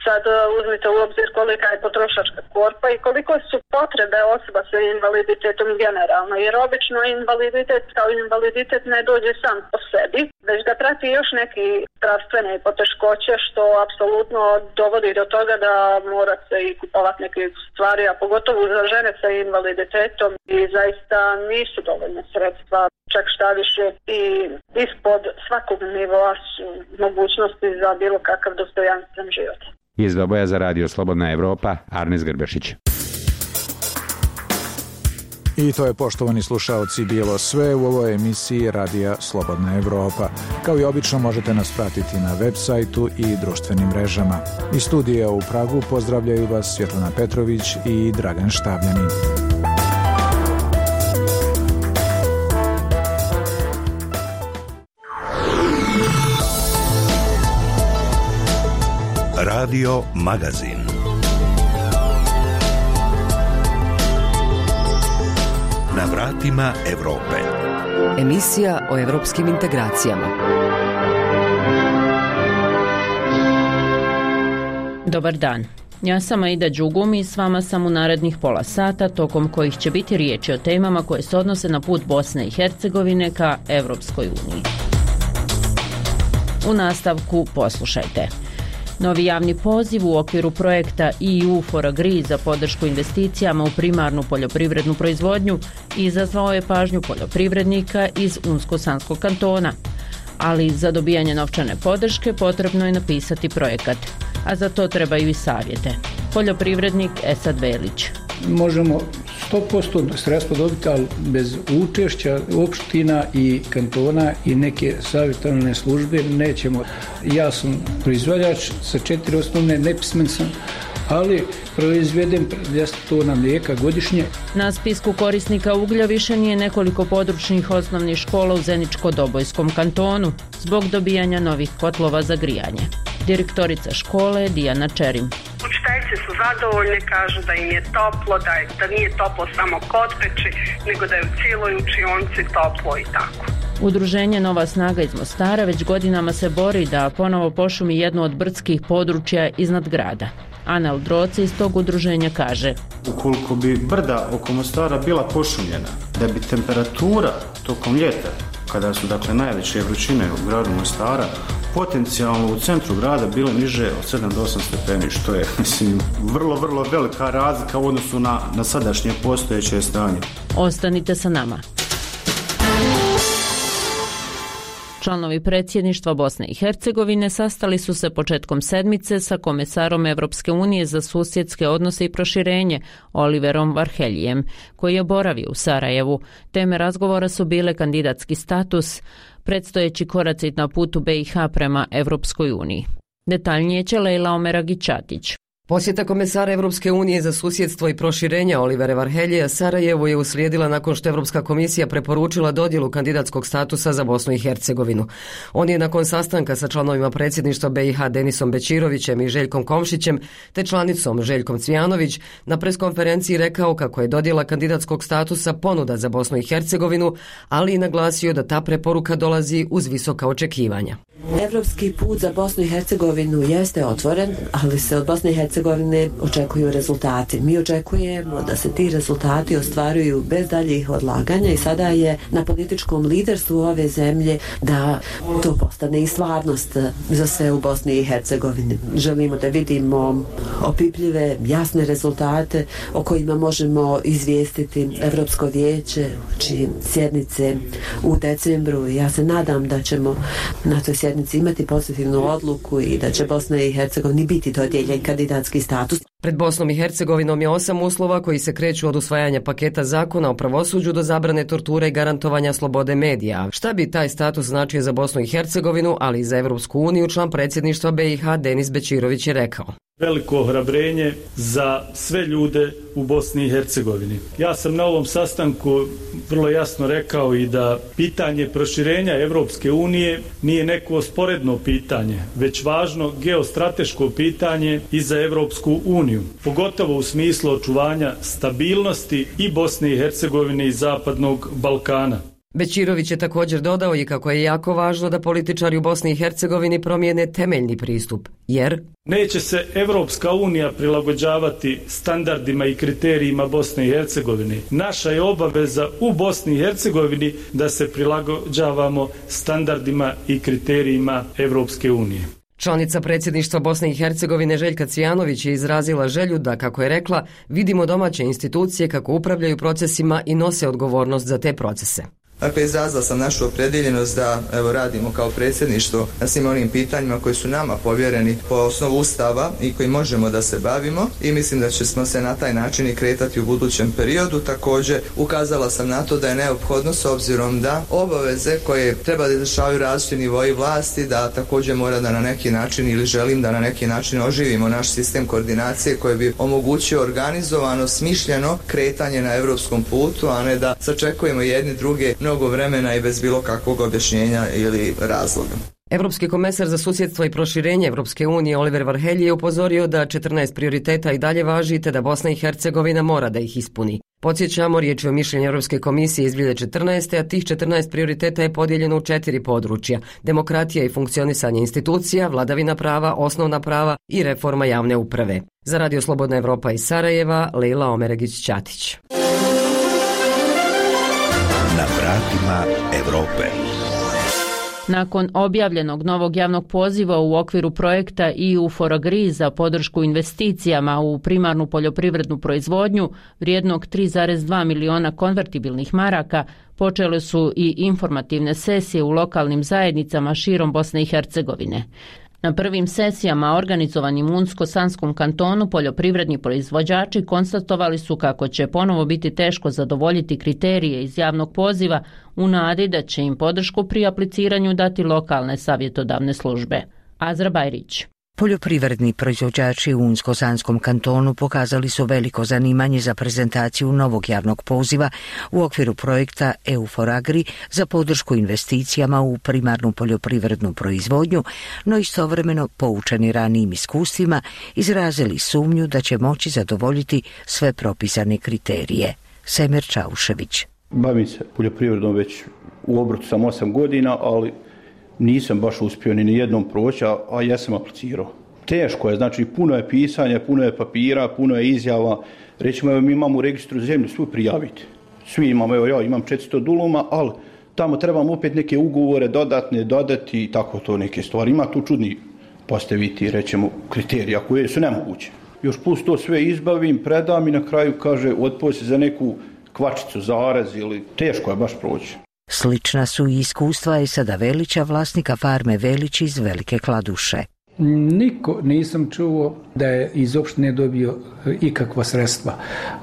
S21: Sad uzmite u obzir kolika je potrošačka korpa i koliko su potrebe osoba sa invaliditetom generalno, jer obično invaliditet kao invaliditet ne dođe sam po sebi, već da prati još neki zdravstvene poteškoće, što apsolutno dovodi do toga da mora se i kupovati neke stvari, a pogotovo za žene sa invaliditetom, i zaista nisu dovoljne sredstva, čak šta više i ispod svakog nivoa su mogućnosti za bilo kakav dostojanstven život.
S20: Iz Doboja za Radio Slobodna Evropa, Arnes Grbešić.
S1: I to je, poštovani slušaoci, bilo sve u ovoj emisiji Radija Slobodna Evropa. Kao i obično možete nas pratiti na web sajtu i društvenim mrežama. Iz studija u Pragu pozdravljaju vas Svjetlana Petrović i Dragan Štavljanin.
S8: Radio Magazin. Na vratima Evrope.
S10: Emisija o evropskim integracijama.
S5: Dobar dan. Ja sam Aida Đugum i s vama sam u narednih pola sata, tokom kojih će biti riječi o temama koje se odnose na put Bosne i Hercegovine ka Evropskoj uniji. U nastavku poslušajte. Novi javni poziv u okviru projekta EU for Agri za podršku investicijama u primarnu poljoprivrednu proizvodnju izazvao je pažnju poljoprivrednika iz Unsko-Sanskog kantona. Ali za dobijanje novčane podrške potrebno je napisati projekat, a za to trebaju i savjete. Poljoprivrednik Esad Velić.
S6: Možemo 100% sredstva dobiti, ali bez učešća opština i kantona i neke savjetodavne službe nećemo. Ja sam proizvođač sa 4 osnovne, nepismen sam, ali proizvedem 200 tona mlijeka godišnje.
S5: Na spisku korisnika uglja više nije nekoliko područnih osnovnih škola u Zeničko-Dobojskom kantonu zbog dobijanja novih kotlova za grijanje. Direktorica škole Dijana Čerim.
S7: Učiteljice su zadovoljne, kažu da im je toplo, da nije toplo samo kod peći, nego da je u cijeloj učionici toplo i tako.
S5: Udruženje Nova snaga iz Mostara već godinama se bori da ponovo pošumi jedno od brdskih područja iznad grada. Anel Droci iz tog udruženja kaže:
S24: ukoliko bi brda oko Mostara bila pošumljena, da bi temperatura tokom ljeta, kada su dakle najveće vrućine u gradu Mostara, potencijalno u centru grada bile niže od 7 do 8 stepeni, što je, mislim, vrlo velika razlika u odnosu na sadašnje postojeće stanje.
S5: Ostanite sa nama. Članovi predsjedništva Bosne i Hercegovine sastali su se početkom sedmice sa komesarom Evropske unije za susjedske odnose i proširenje Oliverom Varheljijem, koji je boravio u Sarajevu. Teme razgovora su bile kandidatski status, predstojeći koraci na putu BiH prema Evropskoj uniji. Detaljnije će Lejla Omeragić-Čatić.
S10: Posjeta komesara Evropske unije za susjedstvo i proširenja Olivera Varhelija Sarajevu je uslijedila nakon što Evropska komisija preporučila dodjelu kandidatskog statusa za Bosnu i Hercegovinu. On je nakon sastanka sa članovima predsjedništva BiH Denisom Bećirovićem i Željkom Komšićem te članicom Željkom Cvijanović na preskonferenciji rekao kako je dodjela kandidatskog statusa ponuda za Bosnu i Hercegovinu, ali i naglasio da ta preporuka dolazi uz visoka očekivanja.
S25: Evropski put za Bosnu i Hercegovinu jeste otvoren, ali se od Bosne i Hercegovine očekuju rezultati. Mi očekujemo da se ti rezultati ostvaruju bez daljih odlaganja i sada je na političkom liderstvu ove zemlje da to postane i stvarnost za sve u Bosni i Hercegovini. Želimo da vidimo opipljive, jasne rezultate o kojima možemo izvijestiti Evropsko vijeće, čije sjednice u decembru. Ja se nadam da ćemo na toj sjednici imati pozitivnu odluku i da će Bosna i Hercegovini biti dodijeljen kandidatski status.
S10: Pred Bosnom i Hercegovinom je 8 uslova koji se kreću od usvajanja paketa zakona o pravosuđu do zabrane torture i garantovanja slobode medija. Šta bi taj status značio za Bosnu i Hercegovinu, ali i za Evropsku uniju, član predsjedništva BiH Denis Bećirović je rekao:
S26: veliko ohrabrenje za sve ljude u Bosni i Hercegovini. Ja sam na ovom sastanku vrlo jasno rekao i da pitanje proširenja Evropske unije nije neko sporedno pitanje, već važno geostrateško pitanje i za Evropsku uniju, pogotovo u smislu očuvanja stabilnosti i Bosne i Hercegovine i Zapadnog Balkana.
S10: Bećirović je također dodao i kako je jako važno da političari u Bosni i Hercegovini promijene temeljni pristup, jer
S26: neće se Evropska unija prilagođavati standardima i kriterijima Bosne i Hercegovine. Naša je obaveza u Bosni i Hercegovini da se prilagođavamo standardima i kriterijima Evropske unije.
S10: Članica predsjedništva Bosne i Hercegovine Željka Cvijanović je izrazila želju da, kako je rekla, vidimo domaće institucije kako upravljaju procesima i nose odgovornost za te procese.
S3: Dakle, izrazila sam našu opredjeljenost da radimo kao predsjedništvo na svim onim pitanjima koji su nama povjereni po osnovu Ustava i koji možemo da se bavimo i mislim da ćemo se na taj način i kretati u budućem periodu. Također, ukazala sam na to da je neophodno s obzirom da obaveze koje treba da izvršavaju različiti nivoji vlasti, da također mora da na neki način ili želim da na neki način oživimo naš sistem koordinacije koji bi omogućio organizovano, smišljeno kretanje na europskom putu, a ne da sačekujemo jedni druge mnogo vremena i bez bilo kakvog objašnjenja ili razloga.
S10: Evropski komesar za susjedstvo i proširenje Evropske unije Oliver Varhelji je upozorio da 14 prioriteta i dalje važi te da Bosna i Hercegovina mora da ih ispuni. Podsjećamo, riječ je o mišljenju Europske komisije iz 2014. a tih 14 prioriteta je podijeljeno u 4 područja: demokratija i funkcionisanje institucija, vladavina prava, osnovna prava i reforma javne uprave. Za Radio Slobodna Evropa iz Sarajeva, Lejla Omeregić-Ćatić.
S8: Na vratima Evrope.
S5: Nakon objavljenog novog javnog poziva u okviru projekta EU for Agri za podršku investicijama u primarnu poljoprivrednu proizvodnju vrijednog 3,2 miliona konvertibilnih maraka, počele su i informativne sesije u lokalnim zajednicama širom Bosne i Hercegovine. Na prvim sesijama organizovanim u Unsko-Sanskom kantonu poljoprivredni proizvođači konstatovali su kako će ponovo biti teško zadovoljiti kriterije iz javnog poziva u nadi da će im podršku pri apliciranju dati lokalne savjetodavne službe. Azra Bajrić.
S9: Poljoprivredni proizvođači u Unsko-Sanskom kantonu pokazali su veliko zanimanje za prezentaciju novog javnog poziva u okviru projekta EU for Agri za podršku investicijama u primarnu poljoprivrednu proizvodnju, no istovremeno poučeni ranijim iskustvima izrazili sumnju da će moći zadovoljiti sve propisane kriterije. Semir Čaušević.
S11: Bavim se poljoprivredom već u obrtu sam 8 godina, ali nisam baš uspio ni jednom proći, a ja sam aplicirao. Teško je, znači puno je pisanja, puno je papira, puno je izjava. Recimo, mi imamo u registru zemlje svi prijaviti. Svi imamo, evo ja imam 400 duluma, ali tamo trebamo opet neke ugovore dodatne, dodati i tako to neke stvari. Ima tu čudni postaviti, rećemo, kriterija koje su nemoguće. Još plus to sve izbavim, predam i na kraju kaže odpoj se za neku kvačicu, zarez ili teško je baš proći.
S9: Slična su i iskustva Esada Velića, vlasnika farme Velić iz Velike Kladuše.
S6: Niko nisam čuo da je iz opštine dobio ikakva sredstva.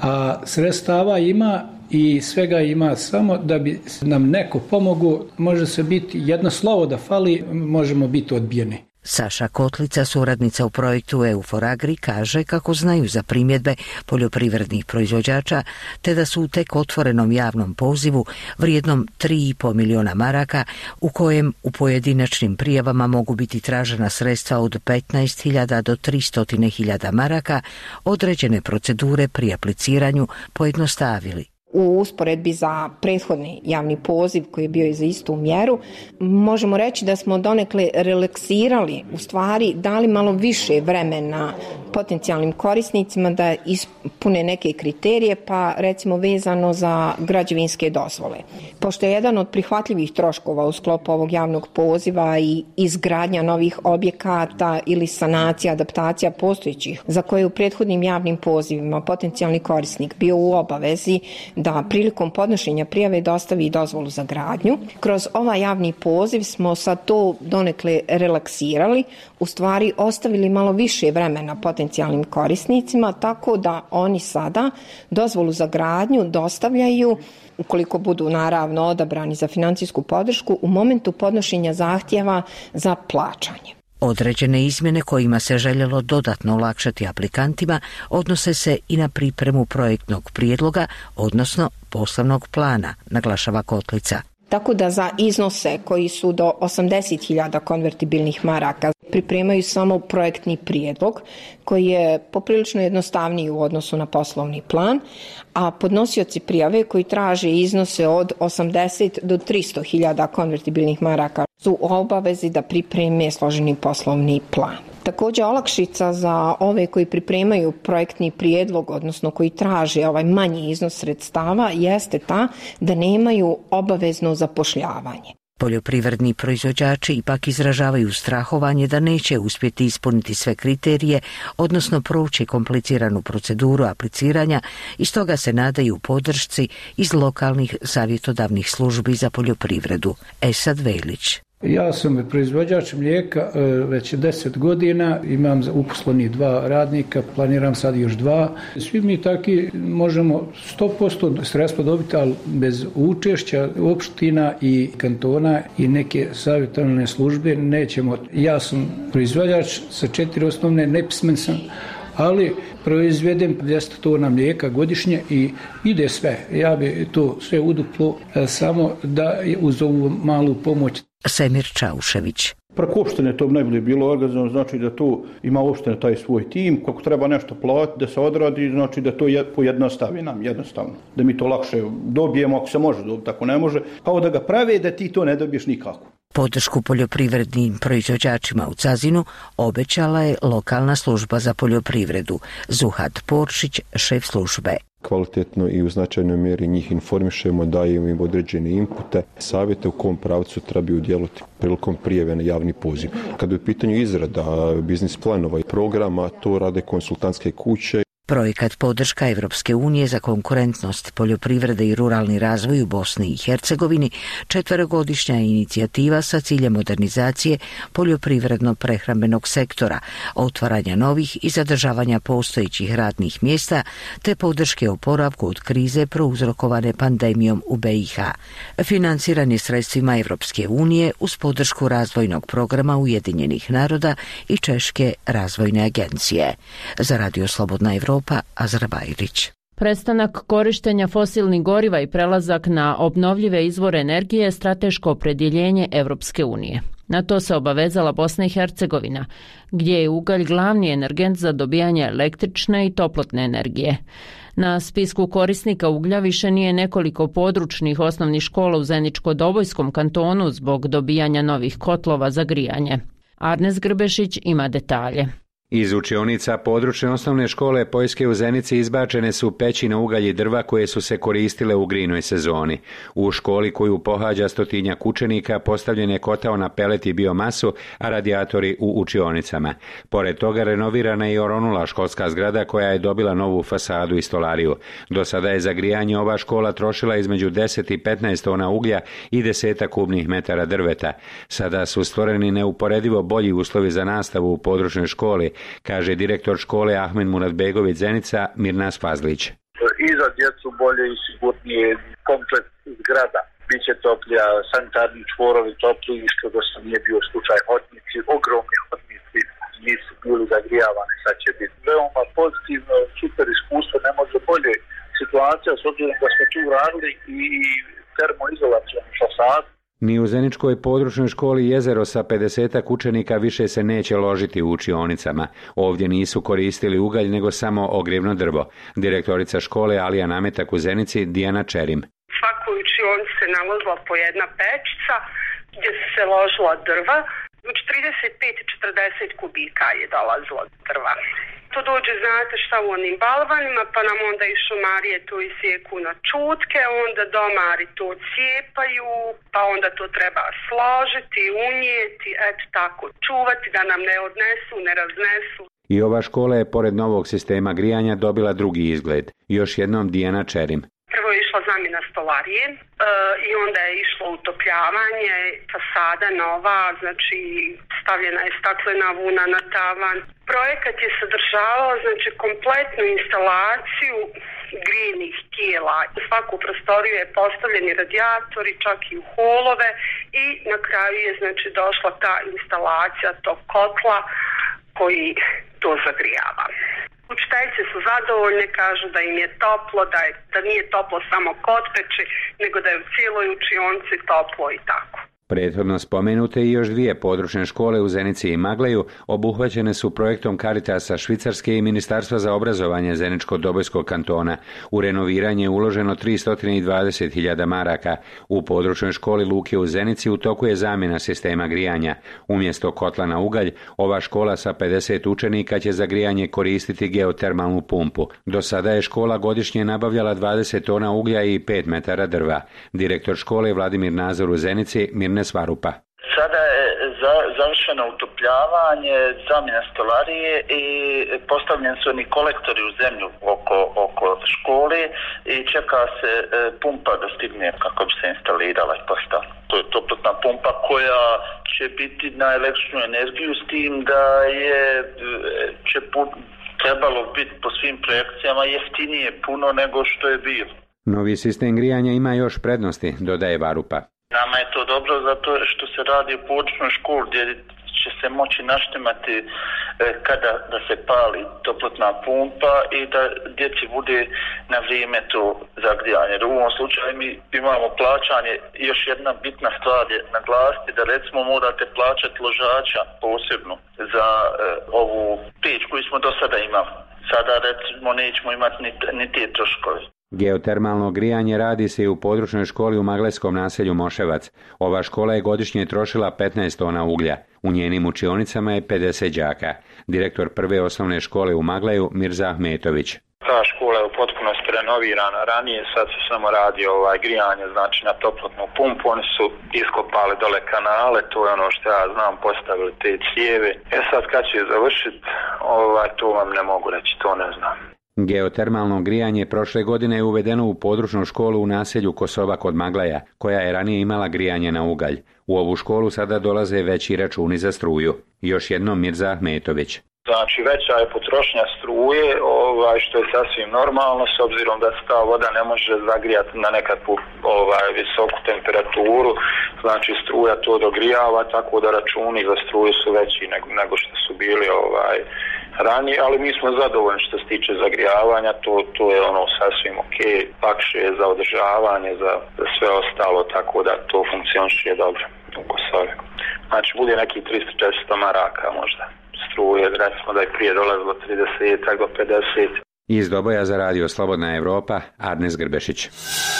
S6: A sredstava ima i svega ima, samo da bi nam neko pomogao, može se biti jedno slovo da fali, možemo biti odbijeni.
S9: Saša Kotlica, suradnica u projektu EU for Agri, kaže kako znaju za primjedbe poljoprivrednih proizvođača, te da su u tek otvorenom javnom pozivu vrijednom 3,5 miliona maraka, u kojem u pojedinačnim prijavama mogu biti tražena sredstva od 15.000 do 300.000 maraka, određene procedure pri apliciranju pojednostavili.
S13: U usporedbi za prethodni javni poziv koji je bio i za istu mjeru, možemo reći da smo donekle relaksirali, u stvari dali malo više vremena potencijalnim korisnicima da ispune neke kriterije, pa recimo vezano za građevinske dozvole. Pošto je jedan od prihvatljivih troškova u sklopu ovog javnog poziva i izgradnja novih objekata ili sanacija, adaptacija postojećih, za koje u prethodnim javnim pozivima potencijalni korisnik bio u obavezi da prilikom podnošenja prijave dostavi dozvolu za gradnju. Kroz ovaj javni poziv smo sad to donekle relaksirali, u stvari ostavili malo više vremena potencijalnim korisnicima, tako da oni sada dozvolu za gradnju dostavljaju, ukoliko budu naravno odabrani za financijsku podršku, u momentu podnošenja zahtjeva za plaćanje.
S9: Određene izmjene kojima se željelo dodatno olakšati aplikantima odnose se i na pripremu projektnog prijedloga, odnosno poslovnog plana, naglašava Kotlica.
S13: Tako da za iznose koji su do 80.000 konvertibilnih maraka pripremaju samo projektni prijedlog koji je poprilično jednostavniji u odnosu na poslovni plan, a podnosioci prijave koji traže iznose od 80 do 300.000 konvertibilnih maraka su u obavezi da pripreme složeni poslovni plan. Također olakšica za ove koji pripremaju projektni prijedlog, odnosno koji traže ovaj manji iznos sredstava, jeste ta da nemaju obavezno zapošljavanje.
S9: Poljoprivredni proizvođači ipak izražavaju strahovanje da neće uspjeti ispuniti sve kriterije, odnosno proći kompliciranu proceduru apliciranja i stoga se nadaju podršci iz lokalnih savjetodavnih službi za poljoprivredu. Esad Velić.
S6: Ja sam proizvođač mlijeka već 10 godina, imam uposleni 2 radnika, planiram sad još 2. Svi mi taki možemo 100% sredstva dobiti, ali bez učešća opština i kantona i neke savjetodavne službe nećemo. Ja sam proizvođač sa 4 osnovne, nepismen sam, ali proizvedem 200 tona mlijeka godišnje i ide sve. Ja bi to sve uduplo samo da uz ovu malu pomoć.
S9: Semir Čaušević.
S11: Preko opštine to bi najbolje bilo organizovano, znači da to ima opština taj svoj tim, kako treba nešto platiti, da se odradi, znači da to pojednostavi nam jednostavno. Da mi to lakše dobijemo, ako se može dobiti, ako ne može, kao da ga prave da ti to ne dobiješ nikako.
S9: Podršku poljoprivrednim proizvođačima u Cazinu obećala je lokalna služba za poljoprivredu. Zuhat Poršić, šef službe.
S4: Kvalitetno i u značajnoj mjeri njih informišemo, dajemo im određene inpute, savjete u kom pravcu trebaju djelovati prilikom prijave na javni poziv. Kada je u pitanju izrada biznis planova i programa, to rade konsultantske kuće.
S9: Projekat podrška Evropske unije za konkurentnost poljoprivrede i ruralni razvoj u Bosni i Hercegovini 4-godišnja inicijativa sa ciljem modernizacije poljoprivredno-prehrambenog sektora, otvaranja novih i zadržavanja postojećih radnih mjesta te podrške oporavku od krize prouzrokovane pandemijom u BiH. Financiran je sredstvima Evropske unije uz podršku razvojnog programa Ujedinjenih naroda i Češke razvojne agencije. Za Radio Slobodna Evropa, Azrabajrić.
S5: Prestanak korištenja fosilnih goriva i prelazak na obnovljive izvore energije je strateško opredjeljenje Evropske unije. Na to se obavezala Bosna i Hercegovina, gdje je ugalj glavni energent za dobijanje električne i toplotne energije. Na spisku korisnika uglja više nije nekoliko područnih osnovnih škola u Zeničko-Dobojskom kantonu zbog dobijanja novih kotlova za grijanje. Arnes Grbešić ima detalje.
S20: Iz učionica područne osnovne škole Poljske u Zenici izbačene su peći na ugalj i drva koje su se koristile u grijnoj sezoni. U školi koju pohađa 100-tinjak učenika postavljen je kotao na pelet i biomasu, a radijatori u učionicama. Pored toga renovirana je i oronula školska zgrada koja je dobila novu fasadu i stolariju. Do sada je za grijanje ova škola trošila između 10 i 15 tona uglja i 10 kubnih metara drveta. Sada su stvoreni neuporedivo bolji uslovi za nastavu u područnoj školi, kaže direktor škole Ahmed Muratbegović Zenica Mirnas Fazlić.
S12: I za djecu bolje i sigurnije komplet zgrada. Biće toplija, sanitarni čvorovi topliji, što do sad nije bio slučaj. Hodnici, ogromni hodnici nisu bili zagrijavani, sad će biti veoma pozitivno, super iskustvo, ne može bolje situacija s obzirom da smo tu radili i termoizolacijom fasad.
S20: Ni u Zeničkoj područnoj školi Jezero sa 50 učenika više se neće ložiti u učionicama. Ovdje nisu koristili ugalj nego samo ogrjevno drvo. Direktorica škole Alija Nametak u Zenici Dijana Čerim.
S7: Svakoj učionici se nalazila po jedna pečica gdje se ložila drva. Znači 35-40 kubika je dolazilo drva. To dođe, znate šta, u onim balvanima, pa nam onda i šumarije to isjeku na čutke, onda domari to cijepaju, pa onda to treba složiti, unijeti, eto tako, čuvati da nam ne odnesu, ne raznesu.
S20: I ova škola je pored novog sistema grijanja dobila drugi izgled. Još jednom Dijana Čerim.
S7: Prvo je išla zamjena stolarije i onda je išlo utopljavanje, fasada nova, znači stavljena je staklena vuna na tavan. Projekat je sadržavao znači kompletnu instalaciju grijnih tijela. U svaku prostoriju je postavljeni radijatori, čak i u holove i na kraju je znači došla ta instalacija tog kotla koji to zagrijava. Učiteljice su zadovoljne, kažu da im je toplo, da nije toplo samo kod peći, nego da je u cijeloj učionici toplo i tako.
S20: Prethodno spomenute i još 2 područne škole u Zenici i Magleju obuhvaćene su projektom Caritasa Švicarske i Ministarstva za obrazovanje Zeničko-Dobojskog kantona. U renoviranje je uloženo 320.000 maraka. U područnoj školi Luke u Zenici u toku je zamjena sistema grijanja. Umjesto kotla na ugalj, ova škola sa 50 učenika će za grijanje koristiti geotermalnu pumpu. Do sada je škola godišnje nabavljala 20 tona uglja i 5 metara drva. Direktor škole Vladimir Nazor u Zenici, Mirne Svarupa.
S12: Sada je završeno utopljavanje, zamjena stolarije i postavljeni su oni kolektori u zemlju oko škole i čeka se pumpa da stigne kako bi se instalirala i postavila. To je toplotna pumpa koja će biti na električnu energiju, s tim da će trebalo biti po svim projekcijama jeftinije puno nego što je bilo.
S20: Novi sistem grijanja ima još prednosti, dodaje Varupa.
S12: Nama je to dobro zato što se radi u područnoj školi gdje će se moći naštimati kada da se pali toplotna pumpa i da djeci bude na vrijeme to zagrijanje. U ovom slučaju mi imamo plaćanje, još jedna bitna stvar je naglasiti da recimo morate plaćati ložača posebno za ovu peć koju smo do sada imali. Sada recimo nećemo imati ni te troškove.
S20: Geotermalno grijanje radi se i u područnoj školi u maglejskom naselju Moševac. Ova škola je godišnje trošila 15 tona uglja. U njenim učionicama je 50 đaka. Direktor prve osnovne škole u Magleju, Mirza Ahmetović.
S14: Ta škola je u potpunosti renovirana. Ranije sad se samo radi grijanje, znači na toplotnu pumpu. Oni su iskopali dole kanale, to je ono što ja znam, postavili te cijeve. Sad kad će završiti, to vam ne mogu reći, to ne znam.
S20: Geotermalno grijanje prošle godine je uvedeno u područnu školu u naselju Kosova kod Magleja, koja je ranije imala grijanje na ugalj. U ovu školu sada dolaze veći računi za struju. Još jednom Mirza Ahmetović.
S14: Znači veća je potrošnja struje, što je sasvim normalno, s obzirom da se ta voda ne može zagrijati na nekakvu visoku temperaturu, znači struja to dogrijava, tako da računi za struju su veći nego što su bili ranije, ali mi smo zadovoljni što se tiče zagrijavanja, to je sasvim ok, lakše je za održavanje, za sve ostalo, tako da to funkcioniše dobro u Kosovi. Znači bude nekih 300-400 maraka možda struje, recimo da je prije dolazilo 30 do 50.
S20: Iz Doboja za radio Slobodna Evropa, Arnes Grbešić.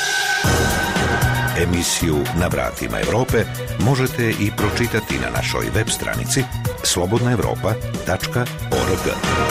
S8: Emisiju Na vratima Europe možete i pročitati na našoj web stranici slobodnaevropa.org.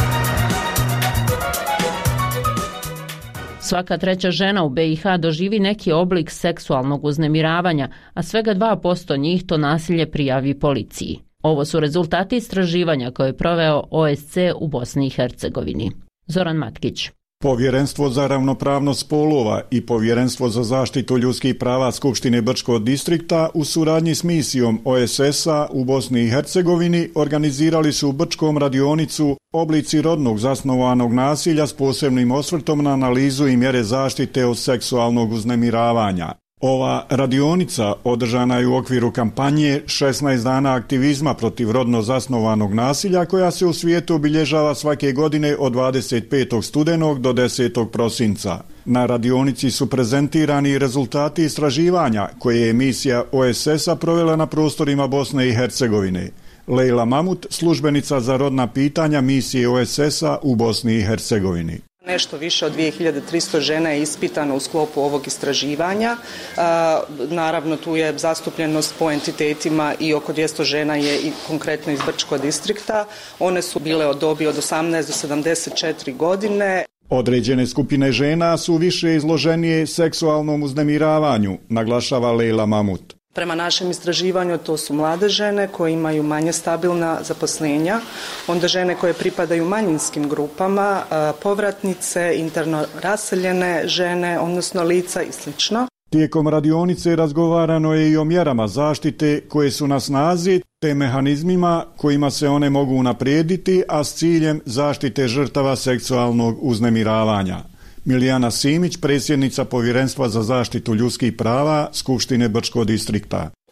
S5: Svaka treća žena u BiH doživi neki oblik seksualnog uznemiravanja, a svega 2% njih to nasilje prijavi policiji. Ovo su rezultati istraživanja koje je proveo OSC u Bosni i Hercegovini. Zoran Matkić.
S15: Povjerenstvo za ravnopravnost spolova i Povjerenstvo za zaštitu ljudskih prava Skupštine Brčkog distrikta u suradnji s misijom OESS-a u Bosni i Hercegovini organizirali su u Brčkom radionicu Oblici rodnog zasnovanog nasilja s posebnim osvrtom na analizu i mjere zaštite od seksualnog uznemiravanja. Ova radionica održana je u okviru kampanje 16 dana aktivizma protiv rodno zasnovanog nasilja koja se u svijetu obilježava svake godine od 25. studenog do 10. prosinca. Na radionici su prezentirani rezultati istraživanja koje je misija OESS-a provela na prostorima Bosne i Hercegovine. Lejla Mamut, službenica za rodna pitanja misije OESS-a u Bosni i Hercegovini.
S16: Nešto više od 2300 žena je ispitano u sklopu ovog istraživanja. Naravno, tu je zastupljenost po entitetima i oko 200 žena je i konkretno iz Brčkog distrikta. One su bile od dobi od 18 do 74 godine.
S15: Određene skupine žena su više izloženije seksualnom uznemiravanju, naglašava Lejla Mamut.
S16: Prema našem istraživanju to su mlade žene koje imaju manje stabilna zaposlenja, onda žene koje pripadaju manjinskim grupama, povratnice, interno raseljene žene, odnosno lica i sl.
S15: Tijekom radionice razgovarano je i o mjerama zaštite koje su na snazi te mehanizmima kojima se one mogu unaprijediti, a s ciljem zaštite žrtava seksualnog uznemiravanja. Milijana Simić, predsjednica Povjerenstva za zaštitu ljudskih prava Skupštine Brčkog distrikta.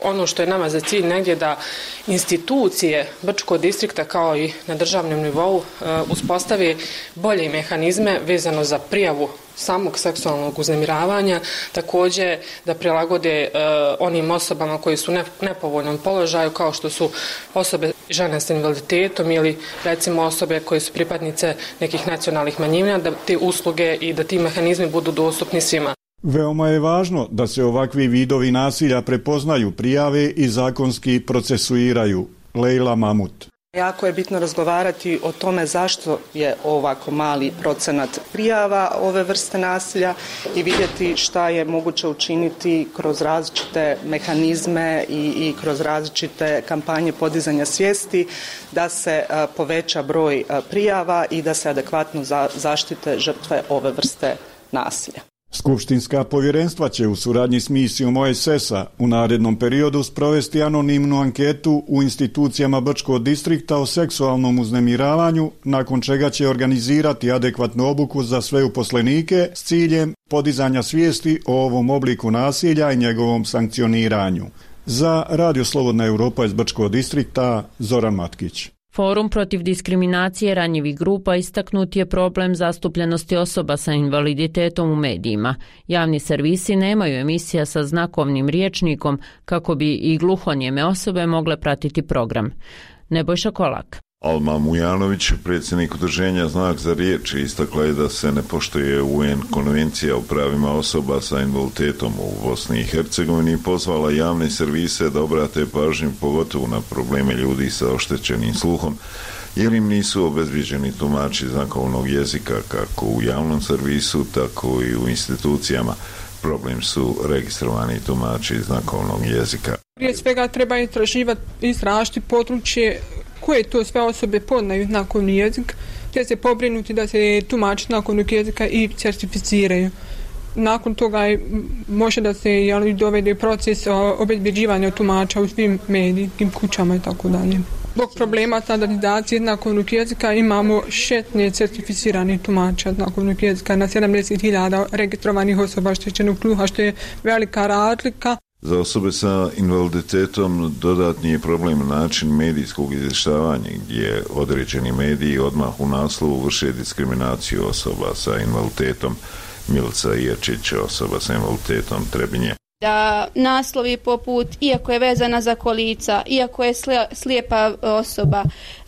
S2: Ono što je nama za cilj negdje da institucije Brčkog distrikta kao i na državnom nivou uspostavi bolje mehanizme vezano za prijavu samog seksualnog uznemiravanja, također da prilagode onim osobama koji su u nepovoljnom položaju kao što su osobe žene s invaliditetom ili recimo osobe koje su pripadnice nekih nacionalnih manjina, da te usluge i da ti mehanizmi budu dostupni svima.
S15: Veoma je važno da se ovakvi vidovi nasilja prepoznaju, prijave i zakonski procesuiraju. Lejla Mamut.
S16: Jako je bitno razgovarati o tome zašto je ovako mali procenat prijava ove vrste nasilja i vidjeti šta je moguće učiniti kroz različite mehanizme i kroz različite kampanje podizanja svijesti da se poveća broj prijava i da se adekvatno zaštite žrtve ove vrste nasilja.
S15: Skupštinska povjerenstva će u suradnji s misijom OESS-a u narednom periodu sprovesti anonimnu anketu u institucijama Brčkog distrikta o seksualnom uznemiravanju, nakon čega će organizirati adekvatnu obuku za sve uposlenike s ciljem podizanja svijesti o ovom obliku nasilja i njegovom sankcioniranju. Za Radio Slobodna Europa iz Brčkog distrikta, Zoran Matkić.
S5: Forum protiv diskriminacije ranjivih grupa istaknut je problem zastupljenosti osoba sa invaliditetom u medijima. Javni servisi nemaju emisija sa znakovnim rječnikom kako bi i gluhonijeme osobe mogle pratiti program. Nebojša Kolak.
S17: Alma Mujanović, predsjednik udruženja Znak za riječ, istakla je da se ne poštuje UN konvencija o pravima osoba sa invaliditetom u Bosni i Hercegovini i pozvala javne servise da obrate pažnju pogotovo na probleme ljudi sa oštećenim sluhom, jer im nisu obezbijeđeni tumači znakovnog jezika kako u javnom servisu, tako i u institucijama. Problem su registrovani tumači znakovnog jezika.
S18: Prije svega treba istražiti područje koje to sve osobe poznaju znakovni jezik, te se pobrinuti da se tumači znakovnog jezika i certificiraju. Nakon toga može da se dovede proces obezbeđivanja tumača u svim medijskim kućama i tako dalje. Zbog problema standardizacije znakovnog jezika imamo 16 certificiranih tumača znakovnog jezika na 70.000 registrovanih osoba oštećenog sluha, što je velika razlika.
S17: Za osobe sa invaliditetom dodatni je problem način medijskog izvještavanja gdje određeni mediji odmah u naslovu vrše diskriminaciju osoba sa invaliditetom. Milica Jerčić, osoba sa invaliditetom, Trebinje.
S19: Da naslovi poput iako je vezana za kolica, iako je slijepa osoba,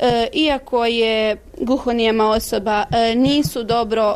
S19: iako je gluhonijema osoba, nisu dobro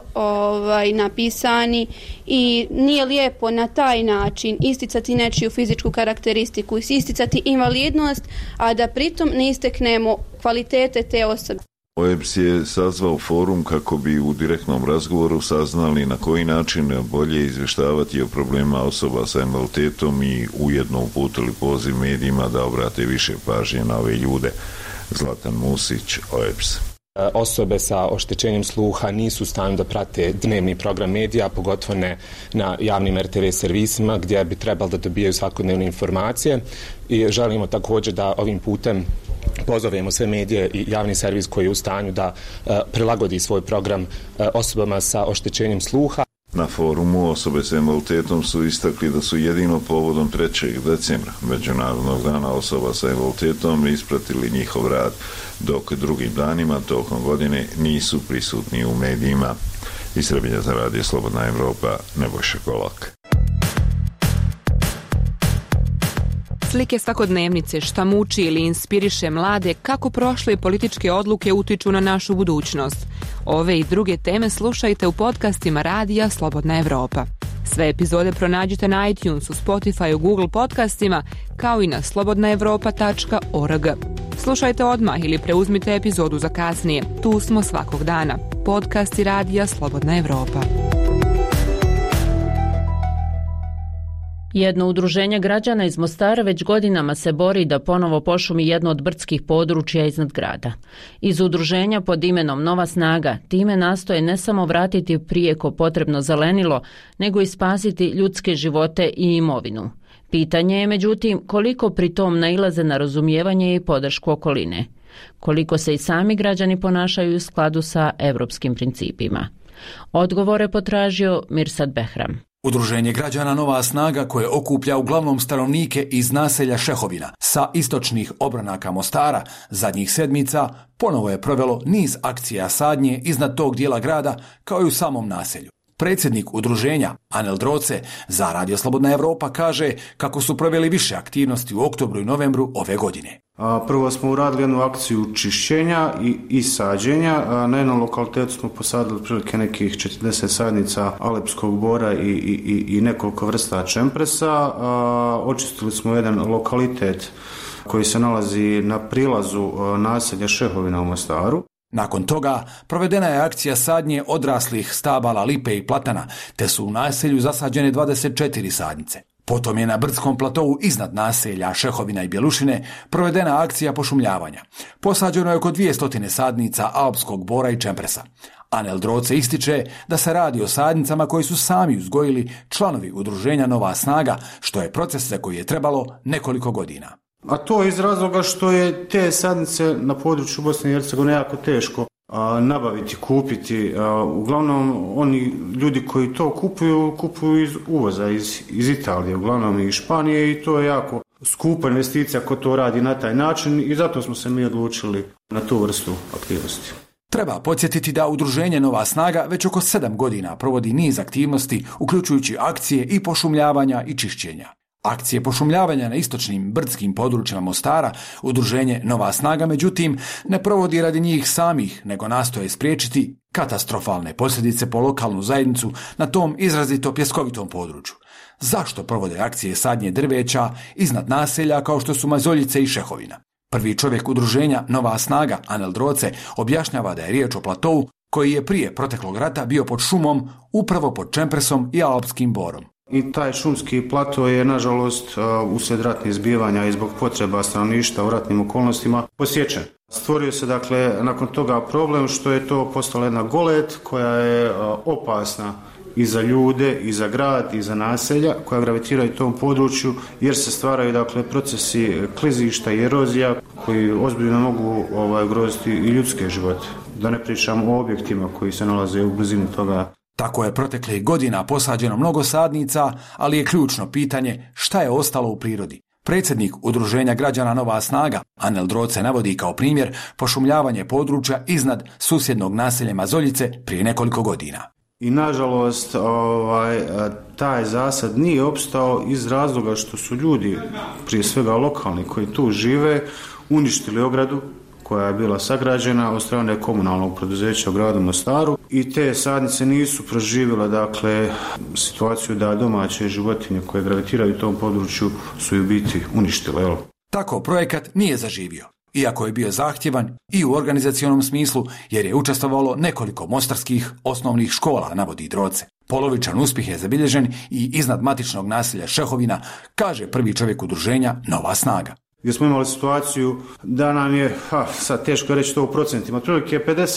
S19: napisani i nije lijepo na taj način isticati nečiju fizičku karakteristiku, isticati invalidnost, a da pritom ne isteknemo kvalitete te osobe.
S17: OEBS je sazvao forum kako bi u direktnom razgovoru saznali na koji način bolje izvještavati o problema osoba sa invaliditetom i ujedno uputili poziv medijima da obrate više pažnje na ove ljude. Zlatan Musić, OEBS.
S22: Osobe sa oštećenjem sluha nisu u stanju da prate dnevni program medija, pogotovo ne na javnim RTV servisima gdje bi trebali da dobijaju svakodnevne informacije i želimo također da ovim putem pozovemo sve medije i javni servis koji je u stanju da prilagodi svoj program osobama sa oštećenjem sluha.
S17: Na forumu osobe sa invaliditetom su istakli da su jedino povodom 3. decembra, Međunarodnog dana osoba sa invaliditetom, ispratili njihov rad, dok drugim danima tokom godine nisu prisutni u medijima. Iz Trebinja za Radio Slobodna Europa, Nebojša Kolak.
S23: Slike svakodnevnice, šta muči ili inspiriše mlade, kako prošle političke odluke utiču na našu budućnost. Ove i druge teme slušajte u podcastima Radija Slobodna Evropa. Sve epizode pronađite na iTunesu, Spotify, Google podcastima, kao i na slobodnaevropa.org. Slušajte odmah ili preuzmite epizodu za kasnije. Tu smo svakog dana. Podcasti Radija Slobodna Evropa.
S5: Jedno udruženje građana iz Mostara već godinama se bori da ponovo pošumi jedno od brdskih područja iznad grada. Iz udruženja pod imenom Nova snaga time nastoje ne samo vratiti prijeko potrebno zelenilo, nego i spasiti ljudske živote i imovinu. Pitanje je međutim koliko pri tom nailaze na razumijevanje i podršku okoline. Koliko se i sami građani ponašaju u skladu sa evropskim principima. Odgovore potražio Mirsad Behram.
S1: Udruženje građana Nova snaga, koje okuplja uglavnom stanovnike iz naselja Šehovina sa istočnih obranaka Mostara, zadnjih sedmica ponovo je provelo niz akcija sadnje iznad tog dijela grada kao i u samom naselju. Predsjednik udruženja Anel Droce za Radio Slobodna Evropa kaže kako su proveli više aktivnosti u oktobru i novembru ove godine.
S3: Prvo smo uradili jednu akciju čišćenja i sađenja. Na jednom lokalitetu smo posadili prilike nekih 40 sadnica alepskog bora i nekoliko vrsta čempresa. Očistili smo jedan lokalitet koji se nalazi na prilazu naselja Šehovina u Mostaru.
S1: Nakon toga provedena je akcija sadnje odraslih stabala lipe i platana, te su u naselju zasađene 24 sadnice. Potom je na brdskom platovu iznad naselja Šehovina i Bjelušine provedena akcija pošumljavanja. Posađeno je oko 200 sadnica alpskog bora i čempresa. Anel Droce ističe da se radi o sadnicama koji su sami uzgojili članovi udruženja Nova snaga, što je proces za koji je trebalo nekoliko godina.
S3: A to iz razloga što je te sadnice na području Bosne i Hercegovine jako teško nabaviti, kupiti. Uglavnom, oni ljudi koji to kupuju iz uvoza, iz Italije, uglavnom i Španije, i to je jako skupa investicija ko to radi na taj način i zato smo se mi odlučili na tu vrstu aktivnosti.
S1: Treba podsjetiti da udruženje Nova snaga već oko 7 godina provodi niz aktivnosti, uključujući akcije i pošumljavanja i čišćenja. Akcije pošumljavanja na istočnim brdskim područjima Mostara udruženje Nova snaga, međutim, ne provodi radi njih samih, nego nastoje spriječiti katastrofalne posljedice po lokalnu zajednicu na tom izrazito pjeskovitom području. Zašto provode akcije sadnje drveća iznad naselja kao što su Mazoljice i Šehovina? Prvi čovjek udruženja Nova snaga, Anel Droce, objašnjava da je riječ o platovu koji je prije proteklog rata bio pod šumom, upravo pod čempresom i alpskim borom.
S3: I taj šumski plato je, nažalost, uslijed ratnih zbivanja i zbog potreba stanovništva u ratnim okolnostima posječen. Stvorio se, dakle, nakon toga problem što je to postala jedna golet koja je opasna i za ljude, i za grad, i za naselja koja gravitiraju u tom području, jer se stvaraju, dakle, procesi klizišta i erozija koji ozbiljno mogu ugroziti i ljudske živote. Da ne pričam o objektima koji se nalaze u blizini toga.
S1: Tako je proteklih godina posađeno mnogo sadnica, ali je ključno pitanje šta je ostalo u prirodi. Predsjednik udruženja građana Nova snaga, Anel Droce, navodi kao primjer pošumljavanje područja iznad susjednog naselja Mazoljice prije nekoliko godina.
S3: I nažalost, taj zasad nije opstao iz razloga što su ljudi, prije svega lokalni koji tu žive, uništili ogradu koja je bila sagrađena od strane komunalnog preduzeća u gradu Mostaru i te sadnice nisu proživjele, dakle, situaciju da domaće životinje koje gravitiraju u tom području su ju biti uništile.
S1: Tako projekat nije zaživio, iako je bio zahtjevan i u organizacionom smislu, jer je učestvovalo nekoliko mostarskih osnovnih škola, navodi Droce. Polovičan uspjeh je zabilježen i iznad matičnog naselja Šehovina, kaže prvi čovjek udruženja Nova snaga.
S3: Gdje smo imali situaciju da nam je, sad teško reći to u procentima, otprilike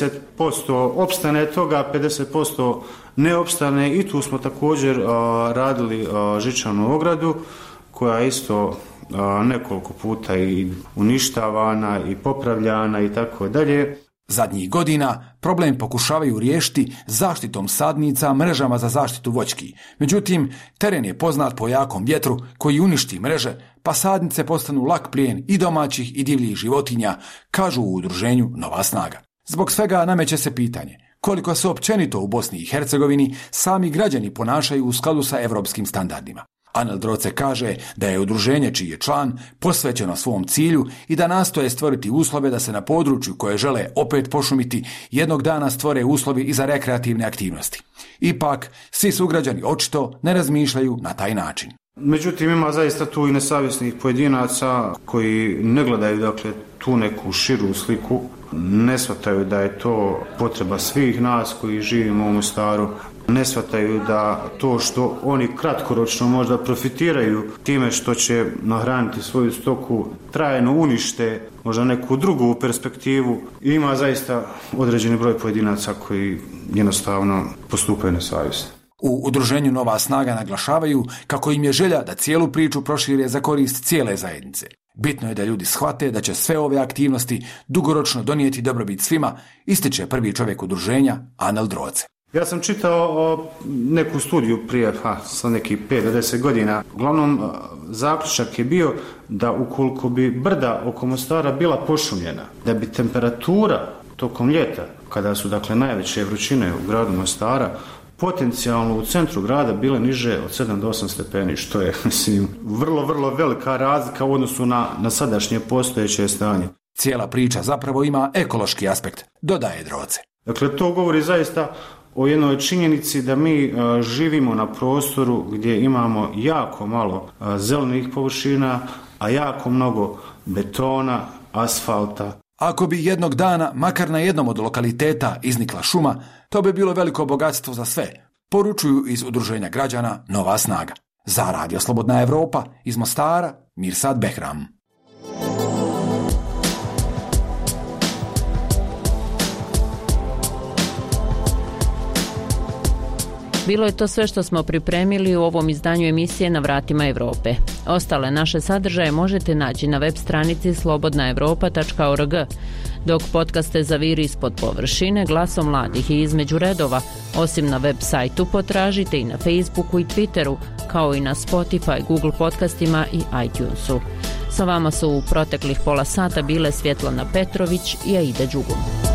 S3: 50% opstane toga, 50% ne opstane i tu smo također radili žičanu ogradu koja je isto nekoliko puta i uništavana i popravljana i tako dalje.
S1: Zadnjih godina problem pokušavaju riješiti zaštitom sadnica, mrežama za zaštitu voćki. Međutim, teren je poznat po jakom vjetru koji uništi mreže, pa sadnice postanu lak plijen i domaćih i divljih životinja, kažu u udruženju Nova snaga. Zbog svega nameće se pitanje koliko se općenito u Bosni i Hercegovini sami građani ponašaju u skladu sa evropskim standardima. Anel Droce kaže da je udruženje čiji je član posvećeno svom cilju i da nastoje stvoriti uslove da se na području koje žele opet pošumiti jednog dana stvore uslovi i za rekreativne aktivnosti. Ipak, svi sugrađani očito ne razmišljaju na taj način.
S3: Međutim, ima zaista tu i nesavjesnih pojedinaca koji ne gledaju, dakle, tu neku širu sliku, ne shvataju da je to potreba svih nas koji živimo u Mostaru, ne shvataju da to što oni kratkoročno možda profitiraju time što će nahraniti svoju stoku trajno unište možda neku drugu perspektivu. Ima zaista određeni broj pojedinaca koji jednostavno postupaju nesavjesno.
S1: U udruženju Nova snaga naglašavaju kako im je želja da cijelu priču prošire za korist cijele zajednice. Bitno je da ljudi shvate da će sve ove aktivnosti dugoročno donijeti dobrobit svima, ističe prvi čovjek udruženja Anel Droce.
S3: Ja sam čitao neku studiju prije sa nekih 5 do 10 godina. Uglavnom, zaključak je bio da ukoliko bi brda oko Mostara bila pošumljena, da bi temperatura tokom ljeta, kada su dakle najveće vrućine u gradu Mostara, potencijalno u centru grada bile niže od 7 do 8 stepeni, što je vrlo velika razlika u odnosu na sadašnje postojeće stanje.
S1: Cijela priča zapravo ima ekološki aspekt, dodaje Droce.
S3: Dakle, to govori zaista o jednoj činjenici da mi živimo na prostoru gdje imamo jako malo zelenih površina, a jako mnogo betona, asfalta.
S1: Ako bi jednog dana, makar na jednom od lokaliteta, iznikla šuma, to bi bilo veliko bogatstvo za sve, poručuju iz udruženja građana Nova snaga. Za Radio Slobodna Evropa, iz Mostara, Mirsad Behram.
S5: Bilo je to sve što smo pripremili u ovom izdanju emisije Na vratima Evrope. Ostale naše sadržaje možete naći na web stranici slobodnaevropa.org, dok podcaste zaviri ispod površine, glasom mladih i između redova, osim na web sajtu potražite i na Facebooku i Twitteru, kao i na Spotify, Google podcastima i iTunesu. Sa vama su u proteklih pola sata bile Svjetlana Petrović i Aida Đugum.